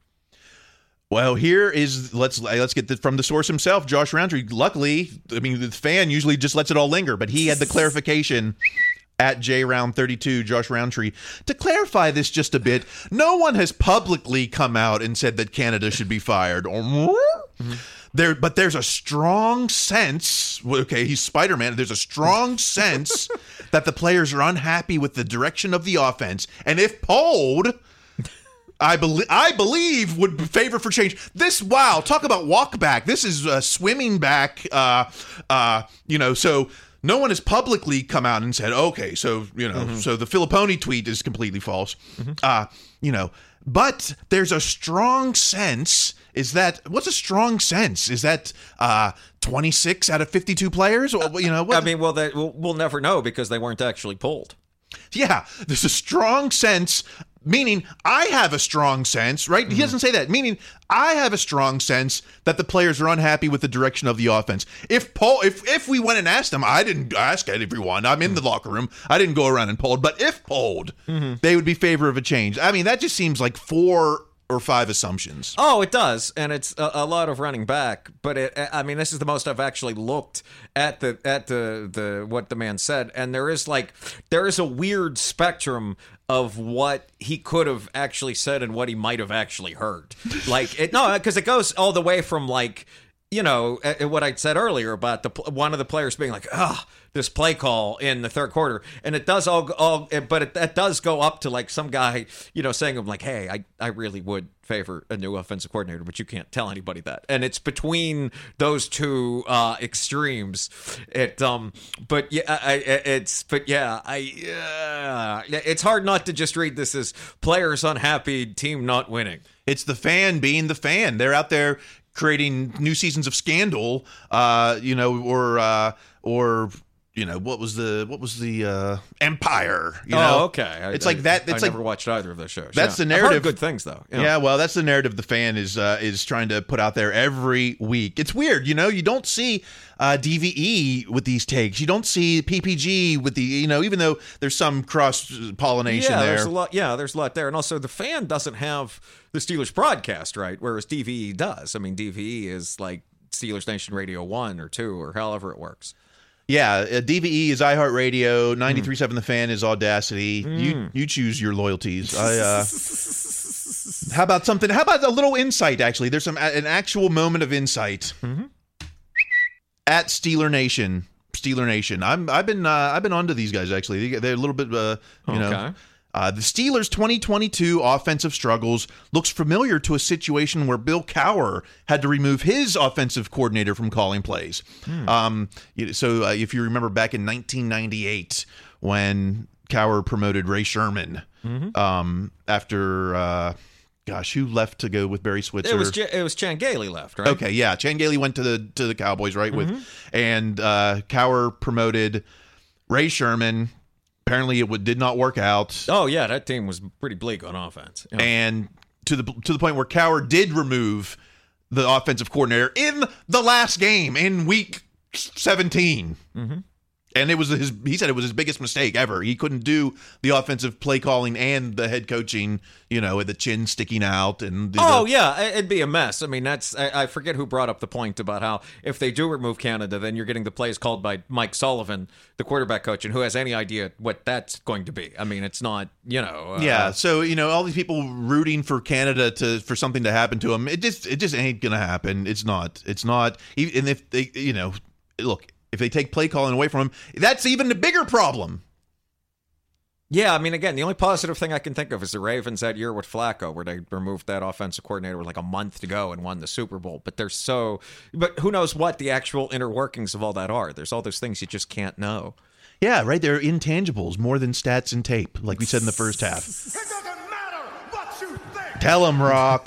S13: Well, here is, let's let's get the, from the source himself, Josh Roundtree. Luckily, I mean, the fan usually just lets it all linger, but he had the clarification at J Round thirty-two, Josh Roundtree. To clarify this just a bit, no one has publicly come out and said that Canada should be fired. Mm-hmm. There, but there's a strong sense, okay, he's Spider-Man, there's a strong sense that the players are unhappy with the direction of the offense, and if polled, I, be- I believe would favor for change. This, wow, talk about walk back. This is uh, swimming back, uh, uh, you know, so no one has publicly come out and said, okay, so, you know, mm-hmm. so the Filipponi tweet is completely false, mm-hmm. uh, you know, but there's a strong sense. Is that, what's a strong sense? Is that uh, twenty-six out of fifty-two players? Or, you know, what?
S14: I mean, well, they, we'll, we'll never know because they weren't actually polled.
S13: Yeah, there's a strong sense Meaning, I have a strong sense, right? Mm-hmm. He doesn't say that. Meaning, I have a strong sense that the players are unhappy with the direction of the offense. If poll, if if we went and asked them, I didn't ask everyone. I'm in mm-hmm. the locker room. I didn't go around and polled. But if polled, mm-hmm. they would be favor of a change. I mean, that just seems like four or five assumptions.
S14: Oh, it does, and it's a, a lot of running back. But it, I mean, this is the most I've actually looked at the at the the what the man said, and there is like there is a weird spectrum of what he could have actually said and what he might have actually heard. Like it, no, because it goes all the way from like. You know, what I said earlier about the one of the players being like, ah, oh, this play call in the third quarter. And it does all, all but it, it does go up to like some guy, you know, saying, I'm like, hey, I, I really would favor a new offensive coordinator, but you can't tell anybody that. And it's between those two uh, extremes. It, um, but yeah, I, it's, but yeah, I, uh, it's hard not to just read this as players unhappy, team not winning.
S13: It's the fan being the fan. They're out there creating new seasons of scandal, uh, you know, or uh, or you know, what was the what was the uh, Empire? You know?
S14: Oh, okay. I,
S13: it's like that. It's
S14: I
S13: like,
S14: never watched either of those shows.
S13: That's
S14: yeah.
S13: the narrative.
S14: I've heard good things though.
S13: You know? Yeah, well, that's the narrative the fan is uh, is trying to put out there every week. It's weird, you know. You don't see uh, D V E with these takes. You don't see P P G with the, you know, even though there's some cross pollination
S14: yeah,
S13: there.
S14: There's a lot. Yeah, there's a lot there, and also the fan doesn't have the Steelers broadcast, right? Whereas D V E does. I mean, D V E is like Steelers Nation Radio one or two or however it works.
S13: Yeah, uh, D V E is iHeartRadio. ninety-three point seven mm. The Fan is Audacity. Mm. You you choose your loyalties. I, uh, how about something? How about a little insight? Actually, there's some an actual moment of insight
S14: mm-hmm.
S13: at Steeler Nation. Steeler Nation. I'm I've been uh, I've been onto these guys actually. They, they're a little bit uh, you
S14: okay.
S13: know. Uh, the Steelers' twenty twenty-two offensive struggles looks familiar to a situation where Bill Cowher had to remove his offensive coordinator from calling plays. Hmm. Um, so uh, if you remember back in nineteen ninety-eight when Cowher promoted Ray Sherman
S14: mm-hmm.
S13: um, after, uh, gosh, who left to go with Barry Switzer?
S14: It was J- it was Chan Gailey left, right?
S13: Okay, yeah. Chan Gailey went to the to the Cowboys, right?
S14: Mm-hmm.
S13: With and uh, Cowher promoted Ray Sherman. Apparently, it would, did not work out.
S14: Oh yeah, that team was pretty bleak on offense, yeah.
S13: and to the to the point where Cowher did remove the offensive coordinator in the last game in week seventeen.
S14: Mm-hmm.
S13: And it was his. He said it was his biggest mistake ever. He couldn't do the offensive play calling and the head coaching. You know, with the chin sticking out and. The,
S14: oh yeah, it'd be a mess. I mean, that's I, I forget who brought up the point about how if they do remove Canada, then you're getting the plays called by Mike Sullivan, the quarterback coach, and who has any idea what that's going to be? I mean, it's not. You know. Uh,
S13: yeah. So you know, all these people rooting for Canada to for something to happen to them. It just it just ain't gonna happen. It's not. It's not. And if they, you know, look. If they take play calling away from him, that's even a bigger problem.
S14: Yeah, I mean, again, the only positive thing I can think of is the Ravens that year with Flacco, where they removed that offensive coordinator with like a month to go and won the Super Bowl. But they're so, but who knows what the actual inner workings of all that are? There's all those things you just can't know.
S13: Yeah, right. They're intangibles more than stats and tape, like we said in the first half.
S4: It doesn't matter what you think.
S13: Tell them, Rock.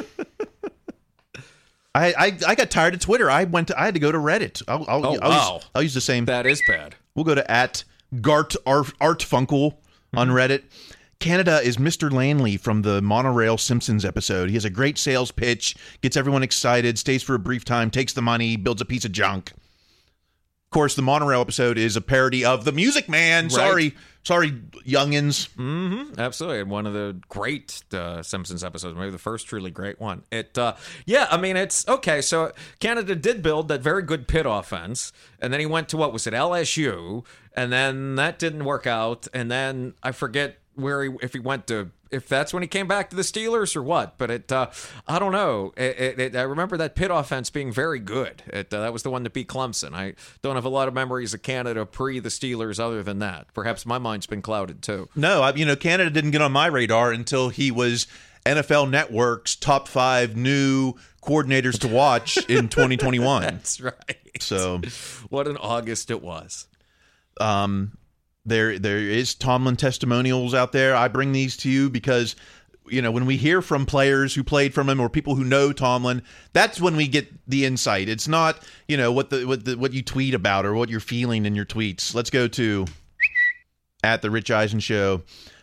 S13: I, I I got tired of Twitter. I went to I had to go to Reddit. I'll, I'll,
S14: oh,
S13: I'll
S14: wow.
S13: Use, I'll use the same.
S14: That is bad.
S13: We'll go to at Gart Art, Art Funkel on Reddit. Canada is Mister Lanley from the Monorail Simpsons episode. He has a great sales pitch, gets everyone excited, stays for a brief time, takes the money, builds a piece of junk. Of course, the Monorail episode is a parody of The Music Man.
S14: Right.
S13: Sorry, sorry, youngins.
S14: Mm-hmm. Absolutely, and one of the great uh, Simpsons episodes, maybe the first truly great one. It, uh, yeah, I mean, it's okay. So Canada did build that very good Pitt offense, and then he went to what was it, L S U, and then that didn't work out, and then I forget where he if he went to. If that's when he came back to the Steelers or what, but it, uh, I don't know. It, it, it, I remember that Pitt offense being very good. It, uh, that was the one that beat Clemson. I don't have a lot of memories of Canada pre the Steelers other than that. Perhaps my mind's been clouded too.
S13: No, I, you know, Canada didn't get on my radar until he was N F L Network's top five new coordinators to watch in twenty twenty-one.
S14: That's right.
S13: So,
S14: what an August it was.
S13: Um. There, there is Tomlin testimonials out there. I bring these to you because, you know, when we hear from players who played from him or people who know Tomlin, that's when we get the insight. It's not, you know, what the what the what you tweet about or what you're feeling in your tweets. Let's go to at the Rich Eisen Show.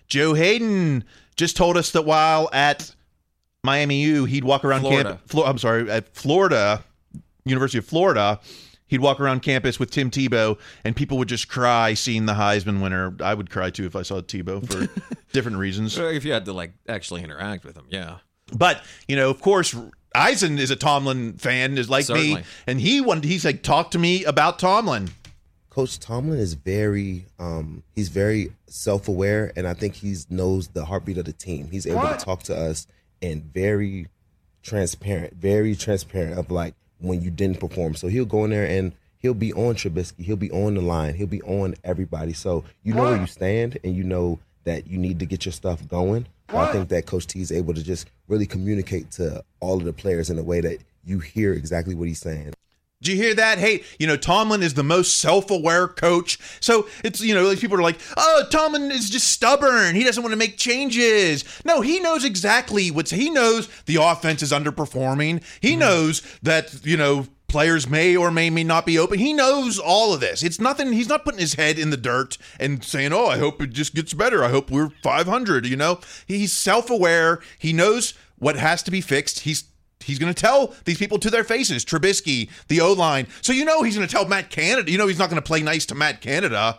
S13: Joe Hayden just told us that while at Miami U, he'd walk around campus. Flo- I'm sorry, at Florida, University of Florida, he'd walk around campus with Tim Tebow, and people would just cry seeing the Heisman winner. I would cry too if I saw Tebow for different reasons.
S14: If you had to like actually interact with him, yeah.
S13: But you know, of course, Eisen is a Tomlin fan, is like
S14: Certainly.
S13: me, and he wanted. He's like, talk to me about Tomlin.
S16: Coach Tomlin is very, um, he's very self-aware, and I think he knows the heartbeat of the team. He's able what? to talk to us and very transparent, very transparent of like when you didn't perform. So he'll go in there and he'll be on Trubisky, he'll be on the line, he'll be on everybody. So you know what? where you stand, and you know that you need to get your stuff going. I think that Coach T is able to just really communicate to all of the players in a way that you hear exactly what he's saying.
S13: Did you hear that? Hey, you know, Tomlin is the most self-aware coach. So it's, you know, people are like, oh, Tomlin is just stubborn. He doesn't want to make changes. No, he knows exactly what's, he knows the offense is underperforming. He mm-hmm. knows that, you know, players may or may, may not be open. He knows all of this. It's nothing. He's not putting his head in the dirt and saying, oh, I hope it just gets better. I hope we're five hundred, you know. He's self-aware. He knows what has to be fixed. He's He's going to tell these people to their faces, Trubisky, the O-line. So you know he's going to tell Matt Canada. You know he's not going to play nice to Matt Canada.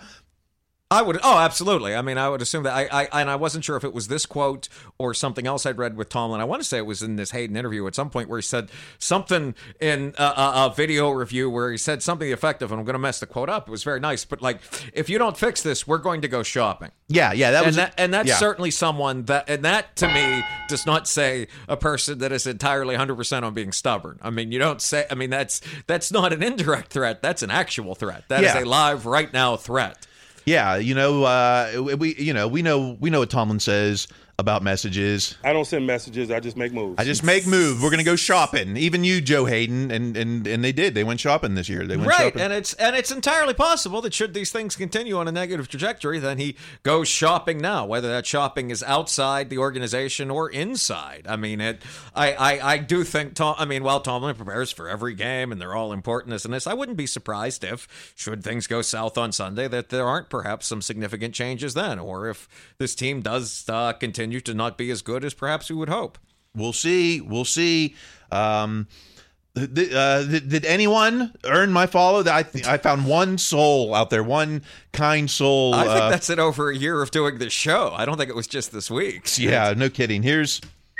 S14: I would, oh, absolutely. I mean, I would assume that. I, I and I wasn't sure if it was this quote or something else I'd read with Tomlin. I want to say it was in this Hayden interview at some point where he said something in a, a, a video review where he said something effective, and I'm going to mess the quote up. It was very nice, but like, if you don't fix this, we're going to go shopping.
S13: Yeah, yeah, that was,
S14: and, that, and that's
S13: yeah.
S14: certainly someone that, and that to me does not say a person that is entirely one hundred percent on being stubborn. I mean, you don't say. I mean, that's that's not an indirect threat. That's an actual threat. That
S13: yeah.
S14: is a live, right now threat.
S13: Yeah, you know, uh, we you know we know we know what Tomlin says about messages.
S9: I don't send messages. I just make moves.
S13: I just make moves. We're gonna go shopping. Even you, Joe Hayden, and and and they did. They went shopping this year. They went
S14: right,
S13: shopping.
S14: and it's and it's entirely possible that should these things continue on a negative trajectory, then he goes shopping now. Whether that shopping is outside the organization or inside. I mean, it. I I, I do think Tom. I mean, while Tomlin prepares for every game, and they're all important, this and this, I wouldn't be surprised if, should things go south on Sunday, that there aren't perhaps some significant changes then, or if this team does uh, continue to not be as good as perhaps we would hope.
S13: We'll see. We'll see. Um, th- uh, th- did anyone earn my follow? I th- I found one soul out there, one kind soul.
S14: I think
S13: uh,
S14: that's it over a year of doing this show. I don't think it was just this week.
S13: Yeah, no kidding. Here's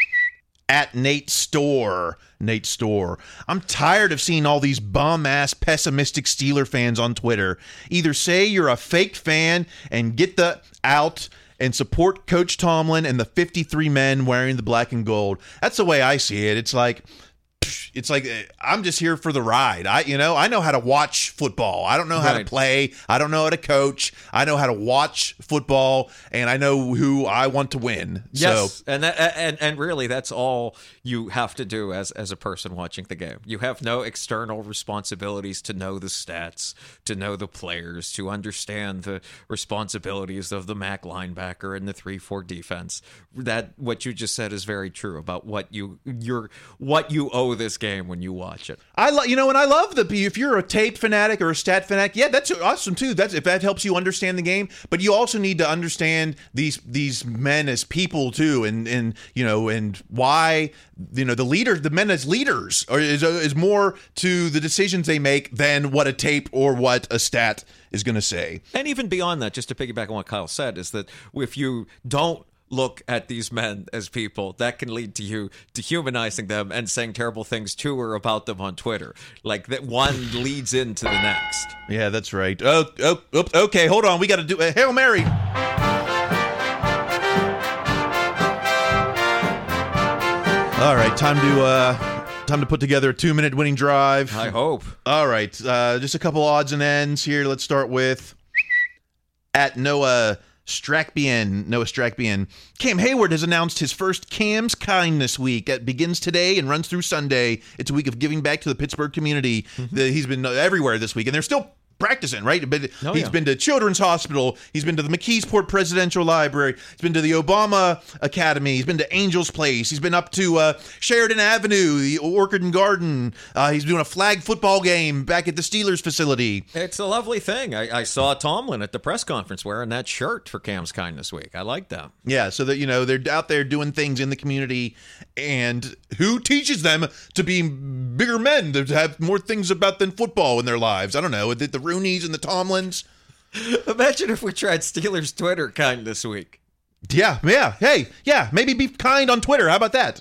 S13: at Nate Store. Nate Store. I'm tired of seeing all these bum-ass pessimistic Steeler fans on Twitter. Either say you're a fake fan and get the out and support Coach Tomlin and the fifty-three men wearing the black and gold. That's the way I see it. It's like, it's like I'm just here for the ride. I, you know, I know how to watch football. I don't know how right. to play. I don't know how to coach. I know how to watch football, and I know who I want to win.
S14: Yes,
S13: so.
S14: and that, and and really, that's all you have to do as as a person watching the game. You have no external responsibilities to know the stats, to know the players, to understand the responsibilities of the Mac linebacker and the three four defense. That what you just said is very true about what you you're what you owe this game when you watch it.
S13: I love, you know, and I love the, if you're a tape fanatic or a stat fanatic, yeah, that's awesome too. That's if that helps you understand the game, but you also need to understand these these men as people too, and and you know, and why, you know, the leaders, the men as leaders, or is is more to the decisions they make than what a tape or what a stat is going to say.
S14: And even beyond that, just to piggyback on what Kyle said, is that if you don't look at these men as people, that can lead to you dehumanizing them and saying terrible things to or about them on Twitter. Like that one leads into the next.
S13: Yeah, that's right. Oh, oh, oh okay, hold on. We got to do a Hail Mary. All right, time to uh, time to put together a two-minute winning drive.
S14: I hope.
S13: All right, uh, just a couple odds and ends here. Let's start with at Noah Strackbian, Noah Strackbian. Cam Hayward has announced his first Cam's Kindness Week. That begins today and runs through Sunday. It's a week of giving back to the Pittsburgh community. Mm-hmm. The, he's been everywhere this week, and there's still practicing, right? But
S14: Oh,
S13: he's
S14: yeah.
S13: been to Children's Hospital. He's been to the McKeesport Presidential Library. He's been to the Obama Academy. He's been to Angel's Place. He's been up to uh, Sheridan Avenue, the Orchard and Garden. Uh, he's doing a flag football game back at the Steelers facility.
S14: It's a lovely thing. I, I saw Tomlin at the press conference wearing that shirt for Cam's Kindness Week. I like that.
S13: Yeah, so that, you know, they're out there doing things in the community, and who teaches them to be bigger men, to have more things about than football in their lives? I don't know. The, the Rooneys and the Tomlins.
S14: Imagine if we tried Steelers Twitter kind this week.
S13: Yeah, yeah. Hey, yeah, maybe be kind on Twitter. How about that?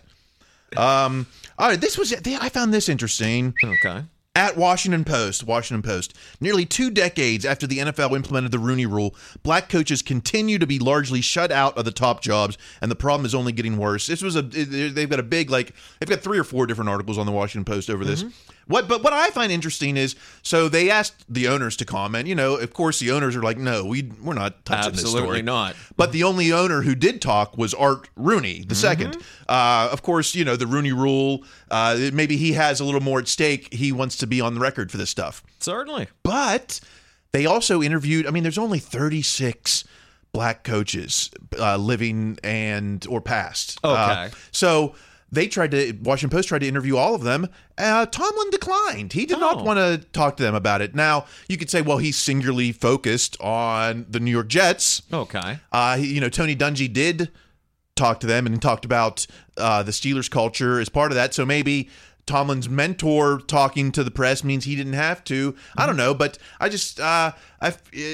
S13: Um, all right, this was, I found this interesting.
S14: Okay.
S13: At Washington Post, Washington Post, nearly two decades after the N F L implemented the Rooney Rule, black coaches continue to be largely shut out of the top jobs, and the problem is only getting worse. This was a, they've got a big, like, they've got three or four different articles on the Washington Post over this. Mm-hmm. What, but what I find interesting is, so they asked the owners to comment. You know, of course, the owners are like, no, we we're not touching this story.
S14: Absolutely not.
S13: But the only owner who did talk was Art Rooney, the mm-hmm. second. Uh, of course, you know, the Rooney Rule, uh, maybe he has a little more at stake. He wants to be on the record for this stuff.
S14: Certainly.
S13: But they also interviewed, I mean, there's only thirty-six black coaches uh, living and or past.
S14: Okay.
S13: Uh, so they tried to, Washington Post tried to interview all of them. Uh, Tomlin declined. He did oh. not want to talk to them about it. Now, you could say, well, he's singularly focused on the New York Jets.
S14: Okay.
S13: Uh, he, you know, Tony Dungy did talk to them and talked about uh, the Steelers culture as part of that. So maybe Tomlin's mentor talking to the press means he didn't have to. Mm-hmm. I don't know, but I just uh, I.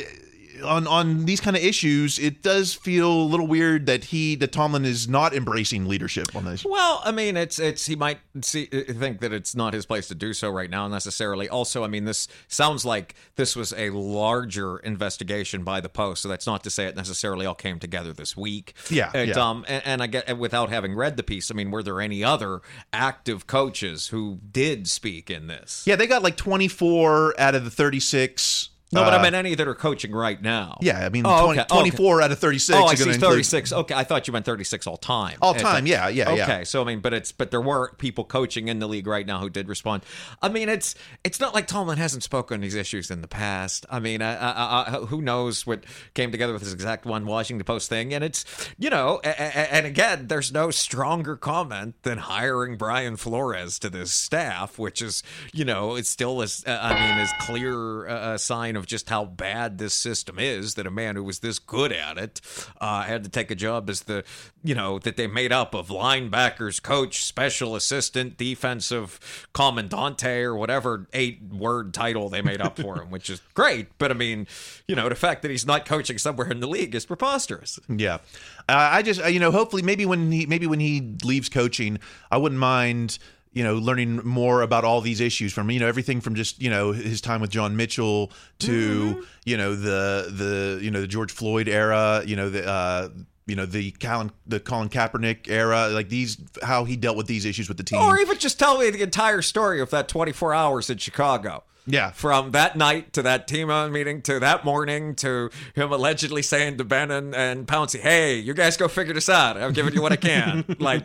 S13: On on these kind of issues, it does feel a little weird that he that Tomlin is not embracing leadership on this.
S14: Well, I mean, it's it's he might see think that it's not his place to do so right now necessarily. Also, I mean, this sounds like this was a larger investigation by the Post, so that's not to say it necessarily all came together this week.
S13: Yeah,
S14: it,
S13: yeah.
S14: Um, and, and I get without having read the piece, I mean, were there any other active coaches who did speak in this?
S13: Yeah, they got like twenty-four out of the thirty-six.
S14: No, but
S13: uh,
S14: I meant any that are coaching right now.
S13: Yeah, I mean,
S14: oh,
S13: twenty,
S14: okay.
S13: twenty-four
S14: okay.
S13: out of thirty-six.
S14: Oh, I see, thirty-six.
S13: Include...
S14: Okay, I thought you meant thirty-six all time.
S13: All time, yeah, yeah,
S14: okay,
S13: yeah.
S14: Okay, so I mean, but it's but there were people coaching in the league right now who did respond. I mean, it's it's not like Tomlin hasn't spoken on these issues in the past. I mean, I, I, I, who knows what came together with this exact one Washington Post thing, and it's you know, and, and again, there's no stronger comment than hiring Brian Flores to this staff, which is you know, it's still as uh, I mean, is clear a uh, sign of just how bad this system is that a man who was this good at it uh, had to take a job as the, you know, that they made up of linebackers, coach, special assistant, defensive commandante, or whatever eight-word title they made up for him, which is great. But, I mean, you know, the fact that he's not coaching somewhere in the league is preposterous.
S13: Yeah. Uh, I just, you know, hopefully maybe when he, maybe when he leaves coaching, I wouldn't mind you know, learning more about all these issues from, you know, everything from just, you know, his time with John Mitchell to, mm-hmm. you know, the, the, you know, the George Floyd era, you know, the, uh, you know, the Colin, the Colin Kaepernick era, like these, how he dealt with these issues with the team.
S14: Or even just tell me the entire story of that twenty-four hours in Chicago.
S13: Yeah.
S14: From that night to that team meeting to that morning to him allegedly saying to Ben and, and Pouncey, hey, you guys go figure this out. I'm giving you what I can. Like...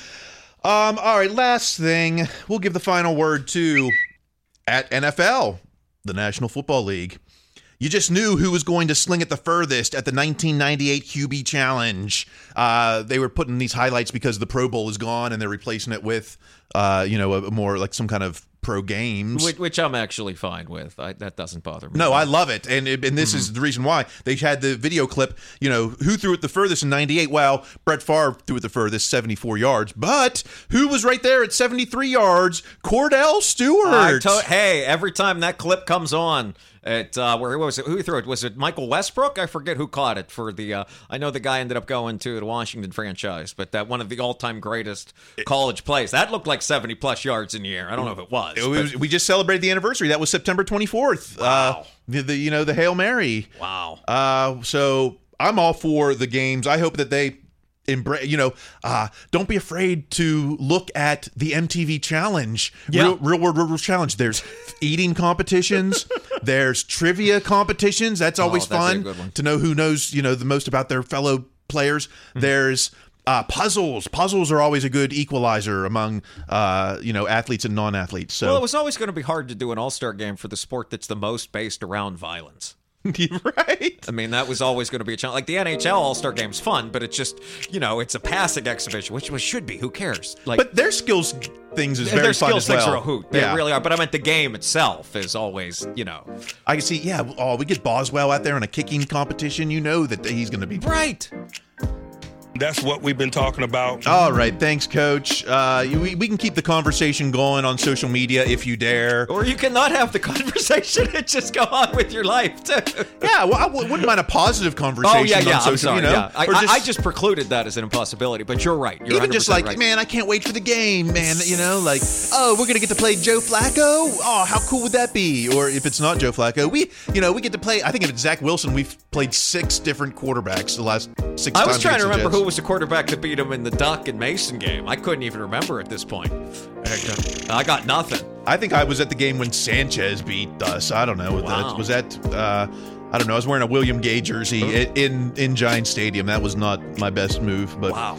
S13: Um, all right, last thing. We'll give the final word to at N F L, the National Football League. You just knew who was going to sling it the furthest at the nineteen ninety-eight Q B Challenge. Uh, they were putting these highlights because the Pro Bowl is gone and they're replacing it with, uh, you know, a, a more like some kind of pro games.
S14: Which, which I'm actually fine with. I, that doesn't bother me.
S13: No, I love it. And and this mm-hmm. is the reason why. They had the video clip, you know, who threw it the furthest in ninety-eight? Well, Brett Favre threw it the furthest, seventy-four yards. But who was right there at seventy-three yards? Cordell Stewart.
S14: I to- hey, every time that clip comes on, It uh, where was it? Who threw it? Was it Michael Westbrook? I forget who caught it for the. Uh, I know the guy ended up going to the Washington franchise, but that one of the all-time greatest college plays. That looked like seventy plus yards in the air. I don't know if it was.
S13: It was we just celebrated the anniversary. That was September twenty-fourth.
S14: Wow.
S13: Uh, the, the you know the Hail Mary.
S14: Wow.
S13: Uh, so I'm all for the games. I hope that they. Embra- you know, uh, don't be afraid to look at the M T V Challenge,
S14: yeah.
S13: real, real World Rules Challenge. There's eating competitions, there's trivia competitions. That's always
S14: oh,
S13: fun to know who knows, you know, the most about their fellow players. Mm-hmm. There's Uh, puzzles. Puzzles are always a good equalizer among, uh, you know, athletes and non-athletes. So.
S14: Well, it was always going to be hard to do an all-star game for the sport that's the most based around violence.
S13: Right.
S14: I mean, that was always going to be a challenge. Like the N H L All-Star Game's fun, but it's just, you know, it's a passing exhibition, which should be. Who cares? Like,
S13: but their skills things is very
S14: their
S13: fun
S14: skills
S13: as well.
S14: things are a hoot. They
S13: yeah.
S14: really are. But I meant the game itself is always, you know.
S13: I can see, yeah, oh, we get Boswell out there in a kicking competition. You know that he's going to be.
S14: Right.
S17: That's what we've been talking about.
S13: All right. Thanks, Coach. Uh, we, we can keep the conversation going on social media if you dare.
S14: Or you cannot have the conversation and just go on with your life, too.
S13: Yeah, well, I w- wouldn't mind a positive conversation
S14: oh, yeah, yeah,
S13: on social,
S14: I'm sorry,
S13: you know?
S14: Yeah. I,
S13: or
S14: just, I just precluded that as an impossibility, but you're right. You're
S13: even just like,
S14: right.
S13: man, I can't wait for the game, man. You know, like, oh, we're going to get to play Joe Flacco? Oh, how cool would that be? Or if it's not Joe Flacco, we, you know, we get to play, I think if it's Zach Wilson, we've played six different quarterbacks the last six
S14: I
S13: times.
S14: was trying to remember
S13: Jets.
S14: who was the quarterback that beat him in the Duck and Mason game. I couldn't even remember at this point. I got nothing.
S13: I think I was at the game when Sanchez beat us. I don't know.
S14: Wow.
S13: Was that, uh, I don't know. I was wearing a William Gay jersey in, in Giant Stadium. That was not my best move, but
S14: wow.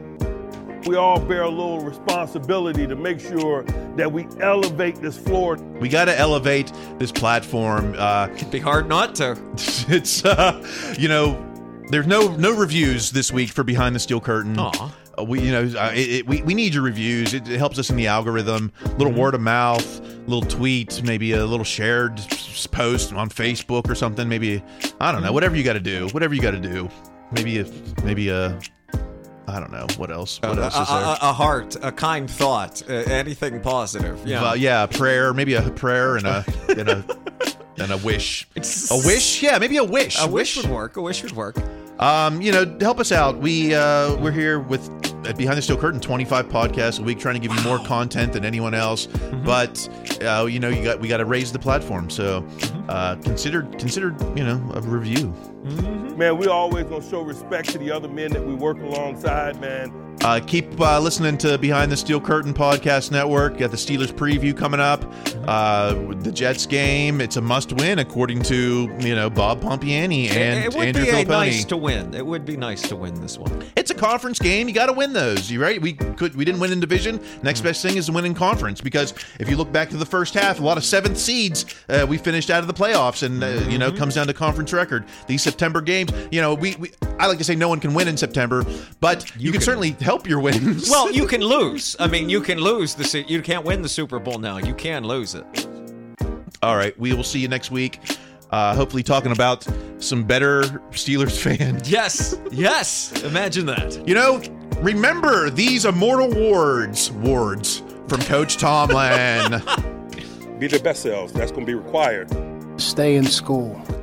S9: We all bear a little responsibility to make sure that we elevate this floor.
S13: We got to elevate this platform. Uh,
S14: It'd be hard not to.
S13: It's, uh, you know, there's no no reviews this week for Behind the Steel Curtain.
S14: Aw.
S13: Uh, we, you know, uh, it, it, we we need your reviews. It, it helps us in the algorithm. A little word of mouth, little tweet, maybe a little shared s- post on Facebook or something. Maybe I don't know. Whatever you got to do. Whatever you got to do. Maybe a maybe a. I don't know. What else? What
S14: a,
S13: else is there?
S14: A, a heart, a kind thought, uh, anything positive. Yeah,
S13: uh, yeah. A prayer, maybe a prayer and a and a and a wish.
S14: It's,
S13: a wish, yeah, maybe a wish.
S14: A wish would work. A wish would work.
S13: Um, you know, help us out. We uh, we're here with at Behind the Steel Curtain, twenty-five podcasts a week, trying to give you more content than anyone else. Mm-hmm. But uh, you know, you got we got to raise the platform. So uh, consider consider you know a review.
S9: Mm-hmm. Man, we always gonna show respect to the other men that we work alongside, man.
S13: Uh, keep uh, listening to Behind the Steel Curtain Podcast Network. Got the Steelers preview coming up. Uh, the Jets game. It's a must-win, according to you know Bob Pompiani and
S14: it, it would
S13: Andrew
S14: be
S13: Filipponi.
S14: nice to win. It would be nice to win this one.
S13: It's a conference game. You got to win those. You right? We could. We didn't win in division. Next mm-hmm. best thing is to win in conference. Because if you look back to the first half, a lot of seventh seeds uh, we finished out of the playoffs, and uh, mm-hmm. you know it comes down to conference record. These September games, you know, we, we I like to say no one can win in September, but you, you can, can certainly help your wins.
S14: Well, you can lose. I mean, you can lose the. You can't win the Super Bowl now. You can lose it.
S13: All right, we will see you next week. Uh, hopefully, talking about some better Steelers fans.
S14: Yes, yes. Imagine that.
S13: You know, remember these immortal words, words from Coach Tomlin.
S9: Be their best selves. That's going to be required.
S12: Stay in school.